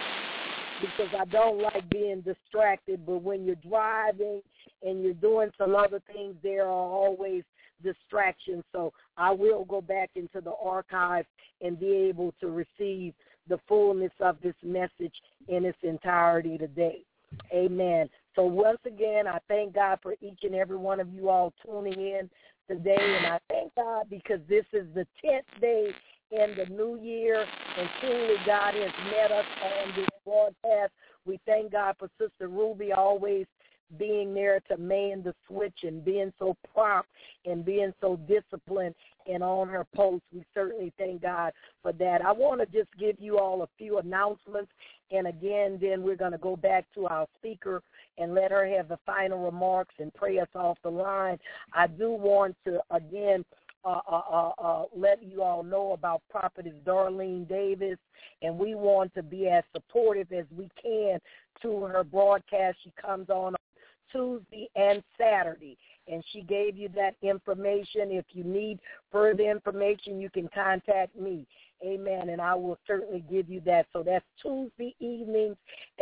because I don't like being distracted, but when you're driving and you're doing some other things, there are always distractions. So I will go back into the archive and be able to receive the fullness of this message in its entirety today. Amen. So once again, I thank God for each and every one of you all tuning in today, and I thank God because this is the tenth day in the new year, and truly God has met us on this broadcast. We thank God for Sister Ruby always being there to man the switch and being so prompt and being so disciplined and on her post. We certainly thank God for that. I want to just give you all a few announcements, and again, then we're going to go back to our speaker and let her have the final remarks and pray us off the line. I do want to, again, Uh, uh, uh, uh, let you all know about Prophetess Darlene Davis, and we want to be as supportive as we can to her broadcast. She comes on Tuesday and Saturday, and she gave you that information. If you need further information, you can contact me. Amen, and I will certainly give you that. So that's Tuesday evenings and Friday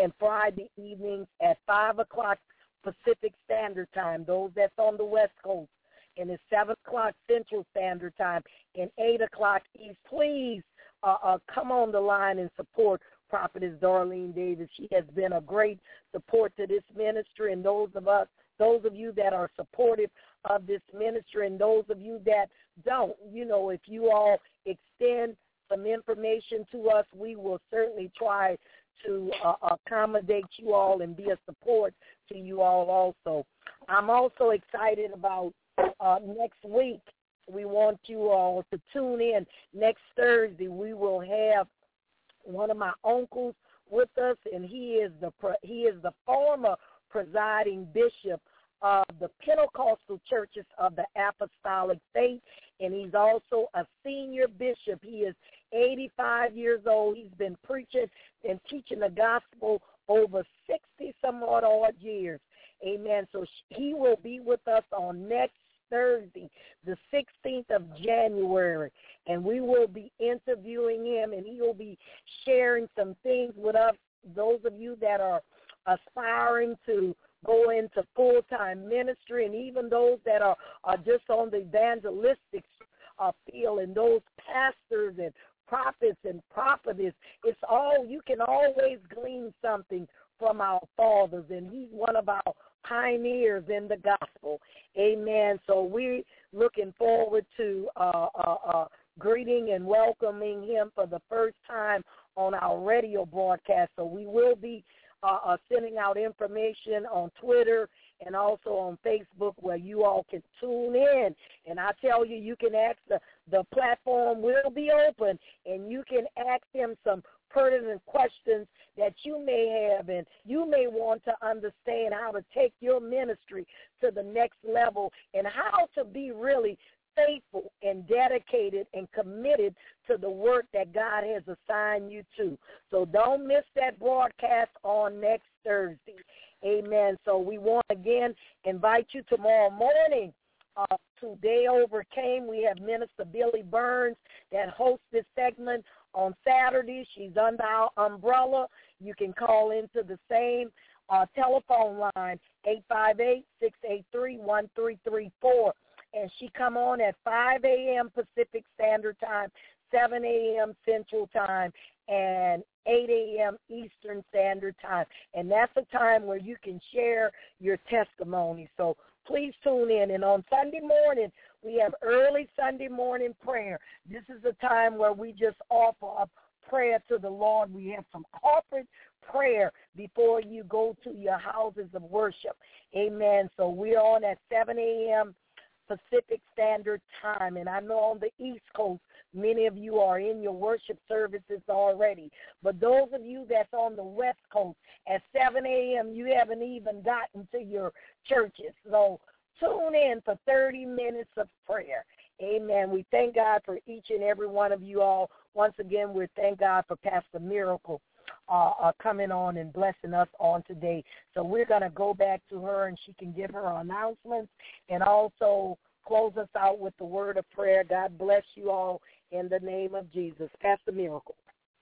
Friday evenings at five o'clock Pacific Standard Time, those that's on the West Coast. And it's seven o'clock Central Standard Time and eight o'clock East. Please uh, uh, come on the line and support Prophetess Darlene Davis. She has been a great support to this ministry, and those of us, those of you that are supportive of this ministry, and those of you that don't, you know, if you all extend some information to us, we will certainly try to uh, accommodate you all and be a support to you all also. I'm also excited about uh, next week. We want you all to tune in. Next Thursday, we will have one of my uncles with us, and he is the he is the former presiding bishop of the Pentecostal Churches of the Apostolic Faith, and he's also a senior bishop. He is eighty-five years old. He's been preaching and teaching the gospel over sixty some odd odd years. Amen. So he will be with us on next Thursday, the sixteenth of January, and we will be interviewing him, and he will be sharing some things with us, those of you that are aspiring to go into full-time ministry, and even those that are, are just on the evangelistic uh, field, and those pastors and prophets and prophetess. It's all, you can always glean something from our fathers, and he's one of our pioneers in the gospel. Amen. So we're looking forward to uh, uh, uh, greeting and welcoming him for the first time on our radio broadcast. So we will be uh, uh, sending out information on Twitter and also on Facebook where you all can tune in. And I tell you, you can ask, the, the platform will be open, and you can ask him some pertinent questions that you may have, and you may want to understand how to take your ministry to the next level and how to be really faithful and dedicated and committed to the work that God has assigned you to. So don't miss that broadcast on next Thursday. Amen. So we want to again invite you tomorrow morning. Uh, Today Overcame. We have Minister Billy Burns that hosts this segment on Saturday. She's under our umbrella. You can call into the same uh, telephone line, eight five eight, six eight three, one three three four. And she come on at five a.m. Pacific Standard Time, seven a.m. Central Time, and eight a.m. Eastern Standard Time. And that's a time where you can share your testimony. So please tune in. And on Sunday morning, we have early Sunday morning prayer. This is a time where we just offer up prayer to the Lord. We have some corporate prayer before you go to your houses of worship. Amen. So we're on at seven a.m. Pacific Standard Time. And I know on the East Coast, many of you are in your worship services already. But those of you that's on the West Coast, at seven a.m., you haven't even gotten to your churches. So tune in for thirty minutes of prayer. Amen. We thank God for each and every one of you all. Once again, we thank God for Pastor Miracle uh, uh, coming on and blessing us on today. So we're going to go back to her, and she can give her announcements and also close us out with the word of prayer. God bless you all in the name of Jesus. Pastor Miracle.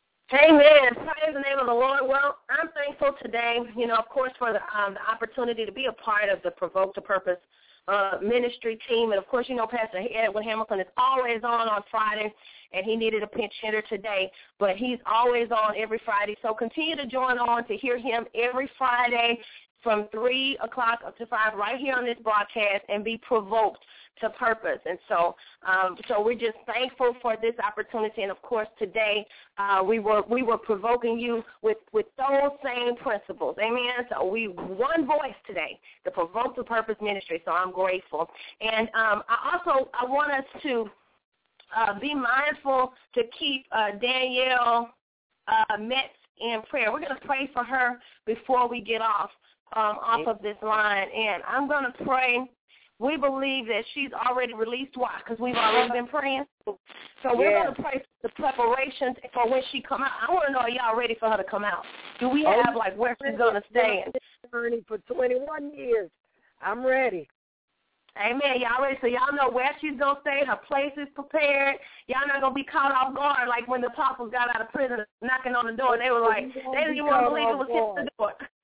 Amen. Praise the name of the Lord. Well, I'm thankful today, you know, of course, for the, um, the opportunity to be a part of the Provoke to Purpose uh, ministry team. And, of course, you know, Pastor Edwin Hamilton is always on on Friday, and he needed a pinch hitter today. But he's always on every Friday. So continue to join on to hear him every Friday from three o'clock up to five right here on this broadcast and be provoked to purpose. And so um, so we're just thankful for this opportunity. And, of course, today uh, we were we were provoking you with, with those same principles. Amen. So we one voice today, the Provoke to Purpose ministry. So I'm grateful. And um, I also I want us to uh, be mindful to keep uh, Danielle uh, Metz in prayer. We're going to pray for her before we get off. Um, off of this line, and I'm going to pray. We believe that she's already released. Why? Because we've already been praying. So we're yeah. going to pray the preparations for when she come out. I want to know, are y'all ready for her to come out? Do we have, like, where she's going to stay? For twenty-one years. I'm ready. Amen. Y'all ready? So y'all know where she's going to stay. Her place is prepared. Y'all not going to be caught off guard like when the apostles got out of prison knocking on the door. They were like, they didn't even want to believe it was hit the door.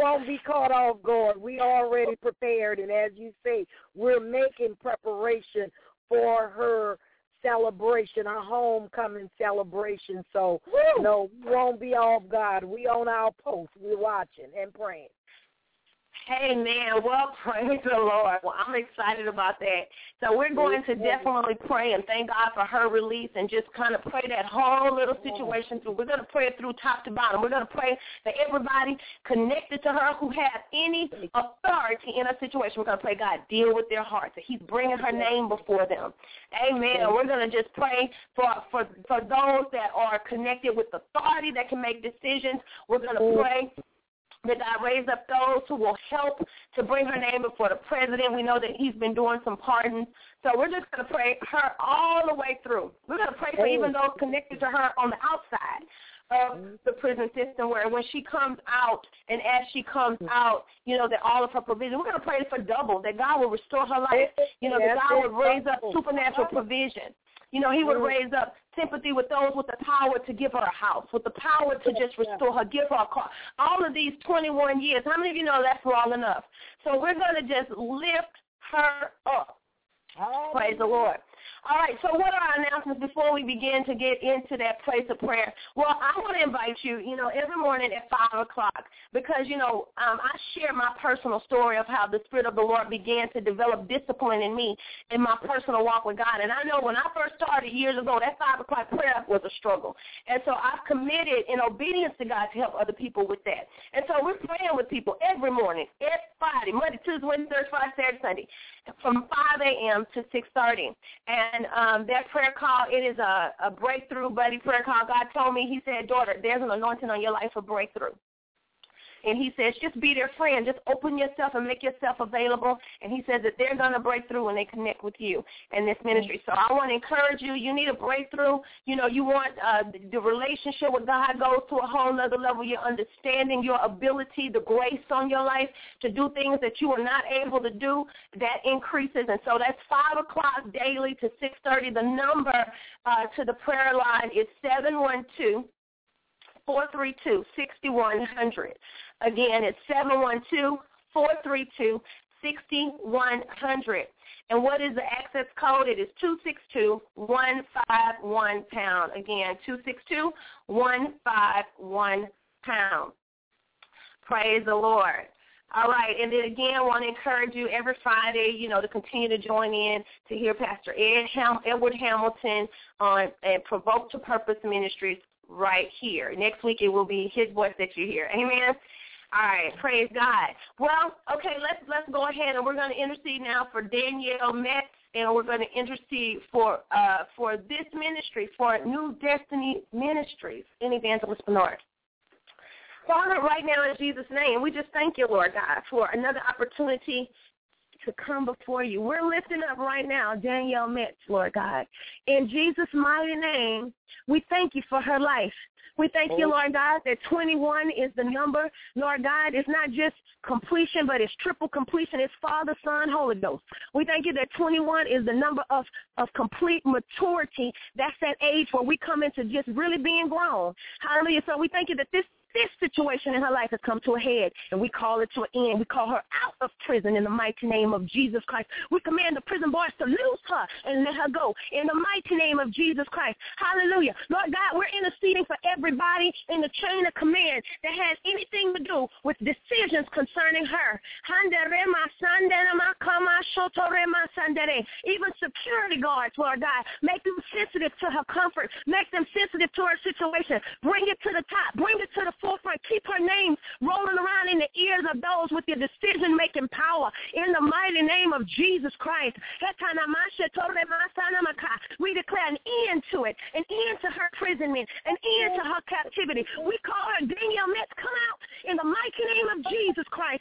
won't be caught off guard. We already prepared, and as you say, we're making preparation for her celebration, our homecoming celebration. So, Woo! no, we won't be off guard. We on our post. We're watching and praying. Amen. Well, praise the Lord. Well, I'm excited about that. So we're going to definitely pray and thank God for her release and just kind of pray that whole little situation through. We're going to pray it through top to bottom. We're going to pray that everybody connected to her who has any authority in a situation, we're going to pray, God, deal with their hearts. That he's bringing her name before them. Amen. And we're going to just pray for, for, for those that are connected with authority that can make decisions. We're going to pray that God raise up those who will help to bring her name before the president. We know that he's been doing some pardons. So we're just going to pray her all the way through. We're going to pray for even those connected to her on the outside of the prison system, where when she comes out and as she comes out, you know, that all of her provision, we're going to pray for double, that God will restore her life. You know, that God would raise up supernatural provision. You know, he would raise up sympathy with those with the power to give her a house, with the power to just restore her, give her a car. All of these twenty-one years, how many of you know that's long enough? So we're going to just lift her up. Praise the Lord. All right, so what are our announcements before we begin to get into that place of prayer? Well, I want to invite you, you know, every morning at five o'clock because, you know, um, I share my personal story of how the Spirit of the Lord began to develop discipline in me in my personal walk with God. And I know when I first started years ago, that five o'clock prayer was a struggle. And so I've committed in obedience to God to help other people with that. And so we're praying with people every morning, every Friday, Monday, Tuesday, Wednesday, Thursday, Friday, Saturday, Sunday, from five a.m. to six thirty. And um, that prayer call, it is a, a breakthrough buddy prayer call. God told me, he said, daughter, there's an anointing on your life for breakthrough. And he says, just be their friend. Just open yourself and make yourself available. And he says that they're going to break through when they connect with you in this ministry. So I want to encourage you. You need a breakthrough. You know, you want uh, the relationship with God goes to a whole other level. Your understanding, your ability, the grace on your life to do things that you are not able to do, that increases. And so that's five o'clock daily to six thirty. The number uh, to the prayer line is seven one two, four three two, six one zero zero. Again, it's seven one two, four three two, six one zero zero. And what is the access code? It is two six two, one five one pound. Again, two six two, one five one pound. Praise the Lord. All right, and then again, I want to encourage you every Friday, you know, to continue to join in to hear Pastor Ed Ham- Edward Hamilton on uh, Provoke to Purpose Ministries right here. Next week it will be his voice that you hear. Amen. All right, praise God. Well, okay, let's let's go ahead and we're going to intercede now for Danielle Metz, and we're going to intercede for uh for this ministry, for New Destiny Ministries in Evangelist Bernard. Father, right now in Jesus' name, we just thank you, Lord God, for another opportunity to come before you. We're lifting up right now Danielle Metz, Lord God. In Jesus' mighty name, we thank you for her life. We thank you, Lord God, that twenty-one is the number. Lord God, it's not just completion, but it's triple completion. It's Father, Son, Holy Ghost. We thank you that twenty-one is the number of, of complete maturity. That's that age where we come into just really being grown. Hallelujah. So we thank you that this This situation in her life has come to a head, and we call it to an end. We call her out of prison in the mighty name of Jesus Christ. We command the prison bars to loose her and let her go in the mighty name of Jesus Christ. Hallelujah. Lord God, we're interceding for everybody in the chain of command that has anything to do with decisions concerning her. Even security guards, Lord God, make them sensitive to her comfort. Make them sensitive to her situation. Bring it to the top. Bring it to the forefront. Keep her name rolling around in the ears of those with your decision-making power in the mighty name of Jesus Christ. We declare an end to it, an end to her imprisonment, an end to her captivity. We call her Danielle Metz, come out in the mighty name of Jesus Christ.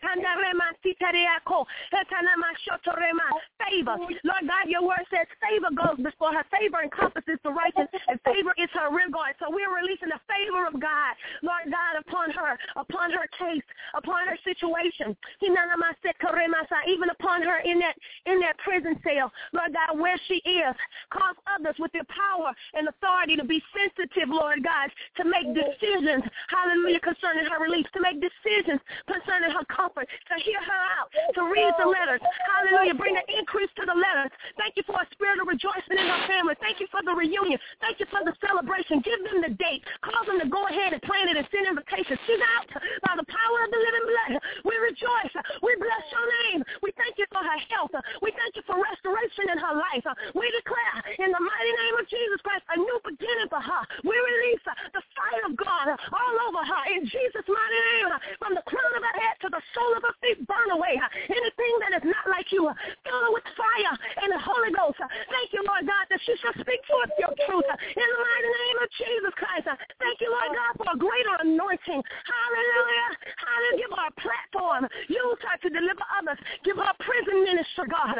Favor. Lord God, your word says favor goes before her. Favor encompasses the righteous, and favor is her rear guard. So we're releasing the favor of God, Lord God, upon her her, upon her case, upon her situation, even upon her in that in that prison cell, Lord God, where she is. Cause others with their power and authority to be sensitive, Lord God, to make decisions, hallelujah, concerning her release, to make decisions concerning her comfort, to hear her out, to read the letters, hallelujah, bring an increase to the letters. Thank you for a spirit of rejoicing in her family. Thank you for the reunion. Thank you for the celebration. Give them the date. Cause them to go ahead and plan it and send invitations. She's out by the power of the living blood. We rejoice. We bless your name. We thank you for her health. We thank you for restoration in her life. We declare in the mighty name of Jesus Christ a new beginning for her. We release the fire of God all over her in Jesus' mighty name. From the crown of her head to the sole of her feet, burn away anything that is not like you. Fill her with fire and the Holy Ghost. Thank you, Lord God, that she shall speak forth your truth in the mighty name of Jesus Christ. Thank you, Lord God, for a greater anointing. Hallelujah. Hallelujah. Give her a platform. Use her to deliver others. Give her a prison ministry, God.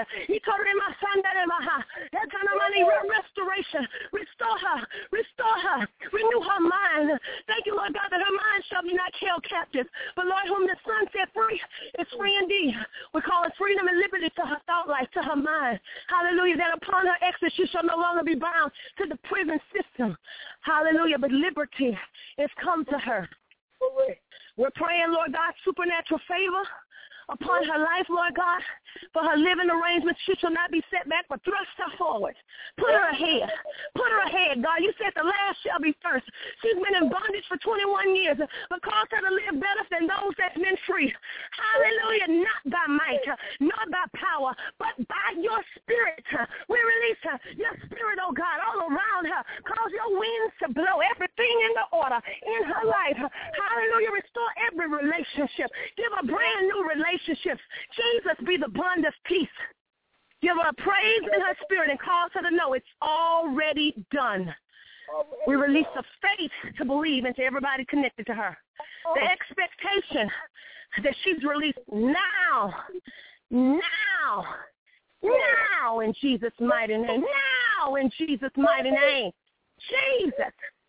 Restoration. Restore her. Restore her. Renew her mind. Thank you, Lord God, that her mind shall be not held captive. But Lord, whom the Son set free is free indeed. We call it freedom and liberty to her thought life, to her mind. Hallelujah. That upon her exit she shall no longer be bound to the prison system. Hallelujah. But liberty is come to her. We're praying, Lord God, supernatural favor upon her life, Lord God, for her living arrangements. She shall not be set back, but thrust her forward. Put her ahead. Put her ahead, God. You said the last shall be first. She's been in bondage for twenty-one years, but cause her to live better than those that's been free. Hallelujah. Not by might, not by power, but by your spirit. We release her, your spirit, oh God, all around her. Cause your winds to blow everything into order in her life. Hallelujah. Restore every relationship. Give a brand new relationship. Relationships. Jesus be the bond of peace. Give her praise in her spirit and cause her to know it's already done. We release the faith to believe into everybody connected to her. The expectation that she's released now, now, now in Jesus' mighty name. Now in Jesus' mighty name. Jesus.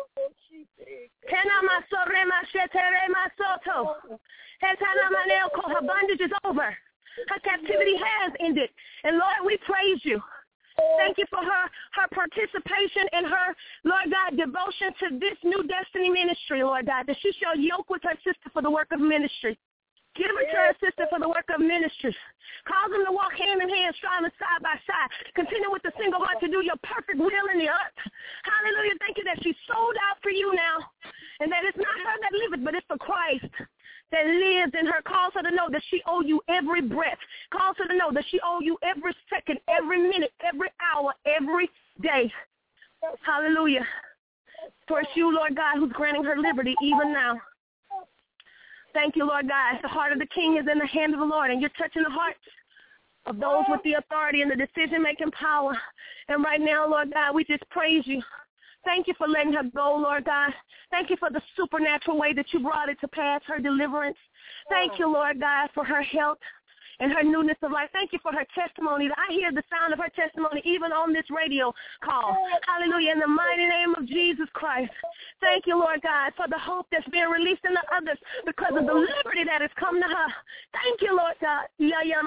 Her bondage is over. Her captivity has ended. And Lord, we praise you. Thank you for her, her participation and her, Lord God, devotion to this new destiny ministry, Lord God, that she shall yoke with her sister for the work of ministry. Give it to her sister for the work of ministry. Cause them to walk hand in hand, striving side by side. Continue with the single heart to do your perfect will in the earth. Hallelujah. Thank you that she's sold out for you now. And that it's not her that liveth, but it's for Christ that lives in her. Cause her to know that she owe you every breath. Cause her to know that she owe you every second, every minute, every hour, every day. Hallelujah. For it's you, Lord God, who's granting her liberty even now. Thank you, Lord God. The heart of the king is in the hand of the Lord, and you're touching the hearts of those with the authority and the decision-making power. And right now, Lord God, we just praise you. Thank you for letting her go, Lord God. Thank you for the supernatural way that you brought it to pass, her deliverance. Thank you, Lord God, for her health and her newness of life. Thank you for her testimony. I hear the sound of her testimony even on this radio call. Hallelujah. In the mighty name of Jesus Christ. Thank you, Lord God, for the hope that's being released in the others because of the liberty that has come to her. Thank you, Lord God. You're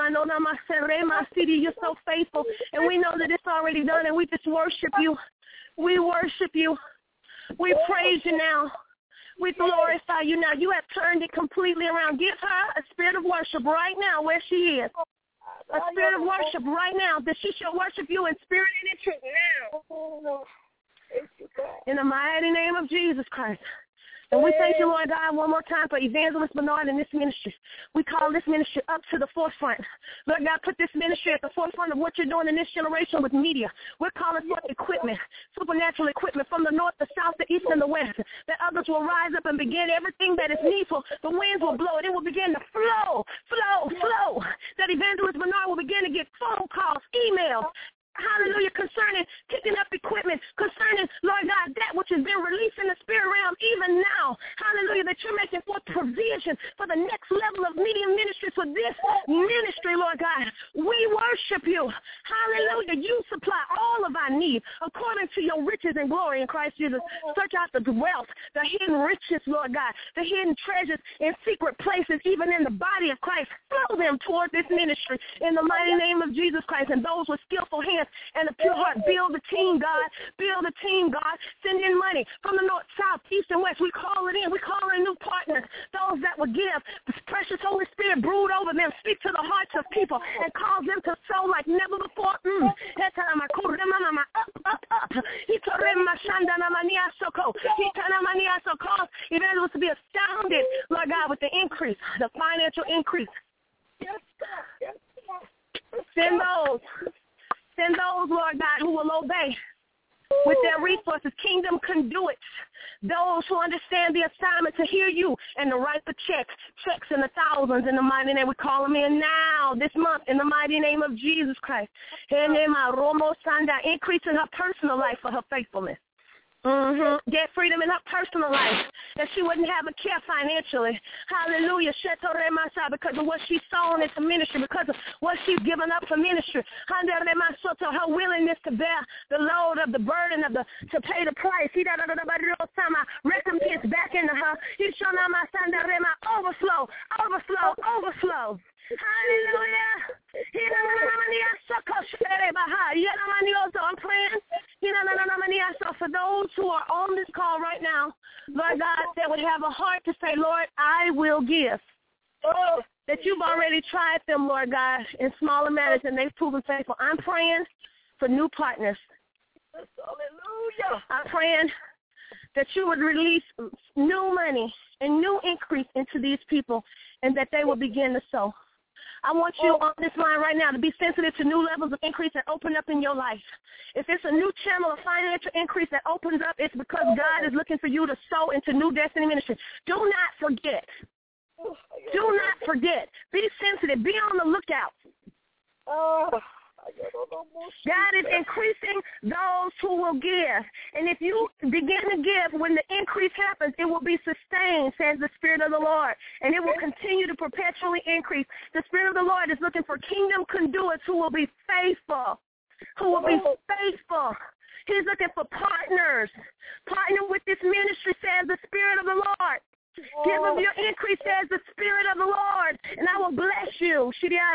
so faithful, and we know that it's already done, and we just worship you. We worship you. We praise you now. We glorify you now. You have turned it completely around. Give her a spirit of worship right now where she is. A spirit of worship right now, that she shall worship you in spirit and in truth now. In the mighty name of Jesus Christ. And we thank you, Lord God, one more time for Evangelist Bernard and this ministry. We call this ministry up to the forefront. Lord God, put this ministry at the forefront of what you're doing in this generation with media. We're calling for equipment, supernatural equipment from the north, the south, the east, and the west, that others will rise up and begin everything that is needful. The winds will blow, and it will begin to flow, flow, flow. That Evangelist Bernard will begin to get phone calls, emails, hallelujah, concerning picking up equipment, concerning, Lord God, that which has been released in the spirit realm even now. Hallelujah, that that you're making forth provision for the next level of media ministries for this ministry, Lord God. We worship you. Hallelujah. You supply all of our needs according to your riches and glory in Christ Jesus. Search out the wealth, the hidden riches, Lord God, the hidden treasures in secret places, even in the body of Christ. Flow them toward this ministry in the mighty name of Jesus Christ. And those with skillful hands and a pure heart, build a team, God. Build a team, God. Send in money from the north, south, east, and west. We call it in. We call in new partners, those that will give. The precious Holy Spirit brood over them, speak to the hearts of people, and cause them to sow like never before. Mm. Up, up, up. Cause evangelists to be astounded, Lord God, with the increase, the financial increase. Send those, send those, Lord God, who will obey with their resources, kingdom conduits, those who understand the assignment to hear you and to write the checks, checks in the thousands in the mighty name. We call them in now, this month, in the mighty name of Jesus Christ. Increasing her personal life for her faithfulness. Mm-hmm. Get freedom in her personal life, that she wouldn't have a care financially. Hallelujah. Because of what she's sown into ministry, because of what she's given up for ministry. Her willingness to bear the load of the burden of the to pay the price. Recompense back into her. Overflow, overflow, overflow. Hallelujah. I'm praying for those who are on this call right now, Lord God, that would have a heart to say, Lord, I will give. Oh, that you've already tried them, Lord God, in smaller matters, and they've proven faithful. I'm praying for new partners. Hallelujah. I'm praying that you would release new money and new increase into these people, and that they will begin to sow. I want you on this line right now to be sensitive to new levels of increase that open up in your life. If it's a new channel of financial increase that opens up, it's because God is looking for you to sow into new destiny ministry. Do not forget. Do not forget. Be sensitive. Be on the lookout. God is increasing those who will give. And if you begin to give, when the increase happens, it will be sustained, says the Spirit of the Lord. And it will continue to perpetually increase. The Spirit of the Lord is looking for kingdom conduits who will be faithful. Who will be faithful. He's looking for partners. Partner with this ministry, says the Spirit of the Lord. Give of your increase, says the Spirit of the Lord, and I will bless you.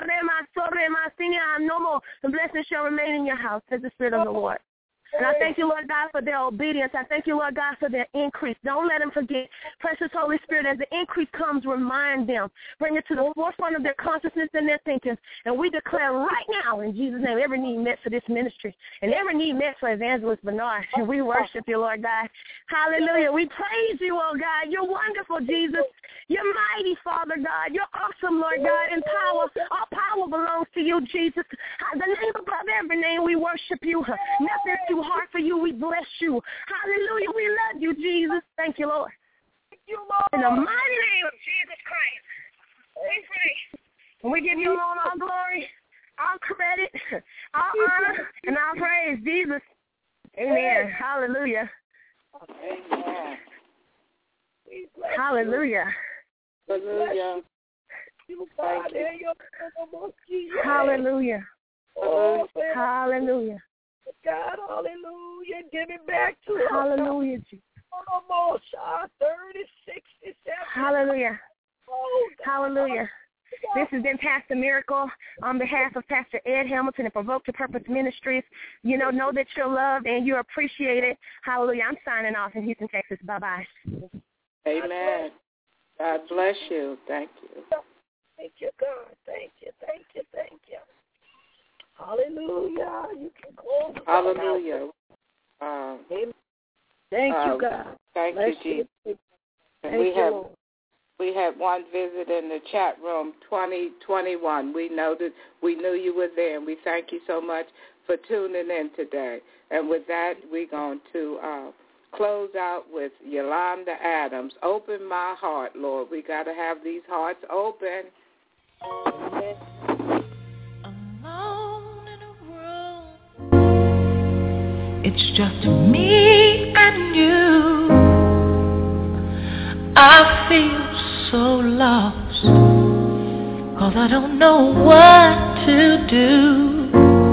The blessing shall remain in your house, says the Spirit of the Lord. And I thank you, Lord God, for their obedience. I thank you, Lord God, for their increase. Don't let them forget. Precious Holy Spirit, as the increase comes, remind them. Bring it to the forefront of their consciousness and their thinking. And we declare right now, in Jesus' name, every need met for this ministry and every need met for Evangelist Bernard. And we worship you, Lord God. Hallelujah. We praise you, oh God. You're wonderful, Jesus. You're mighty, Father God. You're awesome, Lord God, in power. All power belongs to you, Jesus. The name above every name, we worship you. Nothing's too hard for you. We bless you. Hallelujah. We love you, Jesus. Thank you, Lord. Thank you, Lord. In the mighty name of Jesus Christ, we pray. And we give you all our glory, our credit, our honor, and our praise, Jesus. Amen. Hallelujah. Amen. Hallelujah. Hallelujah. Hallelujah. Oh, hallelujah. God, hallelujah. Give it back to us. Hallelujah. Almost uh, thirty, sixty, seventy. Hallelujah. Oh, hallelujah. This has been Pastor Miracle on behalf of Pastor Ed Hamilton and Provoke to Purpose Ministries. You know, know that you're loved and you're appreciated. Hallelujah. I'm signing off in Houston, Texas. Bye-bye. Amen. God bless you. Thank you. Thank you, God. Thank you. Thank you. Thank you. Hallelujah. You can close. Hallelujah. Um, thank uh, you, God. Thank bless you, Jesus. Thank we you, have Lord. we had one visit in the chat room, twenty twenty-one. We know that we knew you were there, and we thank you so much for tuning in today. And with that, we're going to uh, close out with Yolanda Adams. Open my heart, Lord. We got to have these hearts open. Amen. Alone in a room, it's just me and you. I feel so lost, 'cause I don't know what to do.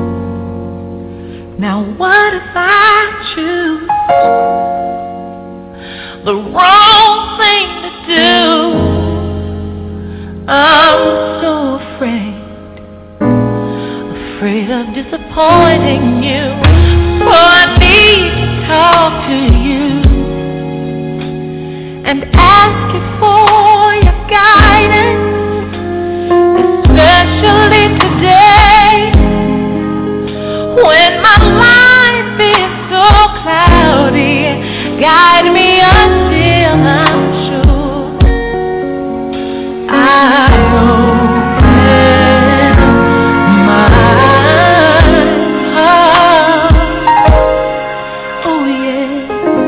Now what if I choose the wrong thing to do? I'm so afraid, afraid of disappointing you. So I need to talk to you and ask you for your guidance, especially today when my life is so cloudy. Guide me until I'm sure I open my heart. Oh yeah.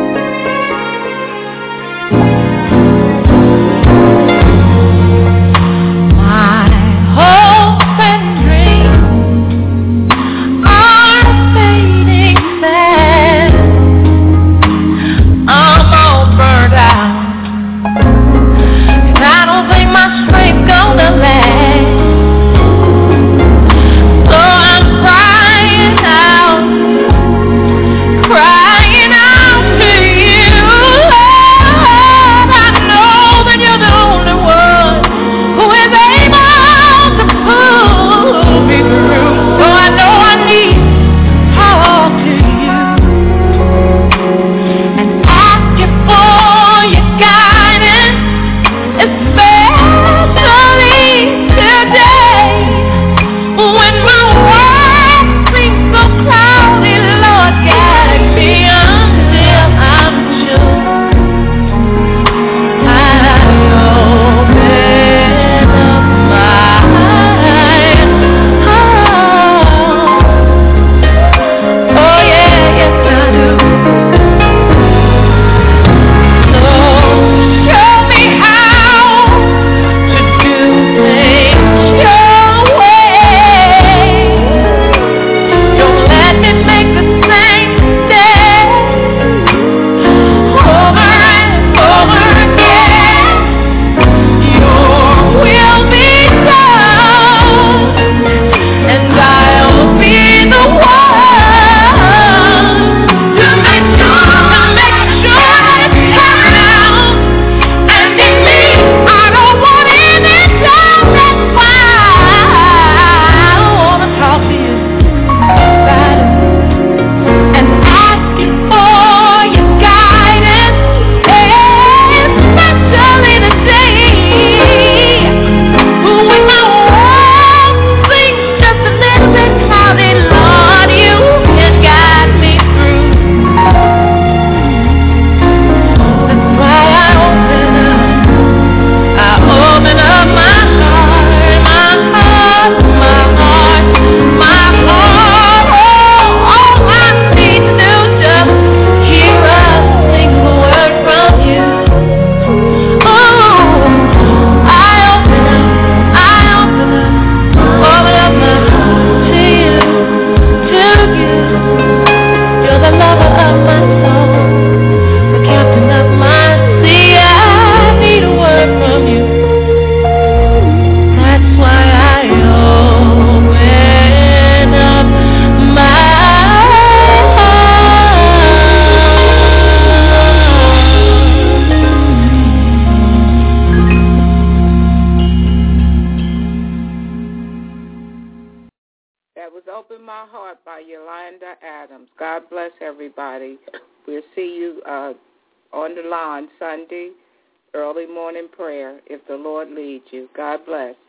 My hopes and dreams are fading fast. I'm all burned out, and I don't think my strength's gonna last. So I'm crying out, crying out to you. Lord, I know that you're the only one who is able to pull me through. So I know I need to talk to you and ask you for your guidance, especially today when my world seems so cloudy. Lord, guide me until I'm sure I open up my heart. Oh yeah, yes I do. So show me how to do things your way. Don't let me make the same mistake over and over again. Your will be done, and I'll be the one to make sure, to make sure it's turned out. And in me, I don't want any doubt. That's why I wanna talk to you about it and ask you for your guidance, especially today when my world seems just a little bit cloudy. Lord, you can guide me through. That's why I open up, I open up my heart, my heart, my heart, my heart. Oh, all I need to do is just hear a single word from you. Oh, I open up, I open up, open up my heart to you, to you. You're the lover of my soul, the captain of my sea. I need a word from you. That's why I open up my That was Open My Heart by Yolanda Adams. God bless everybody. We'll see you uh, on the line Sunday, early morning prayer, if the Lord leads you. God bless.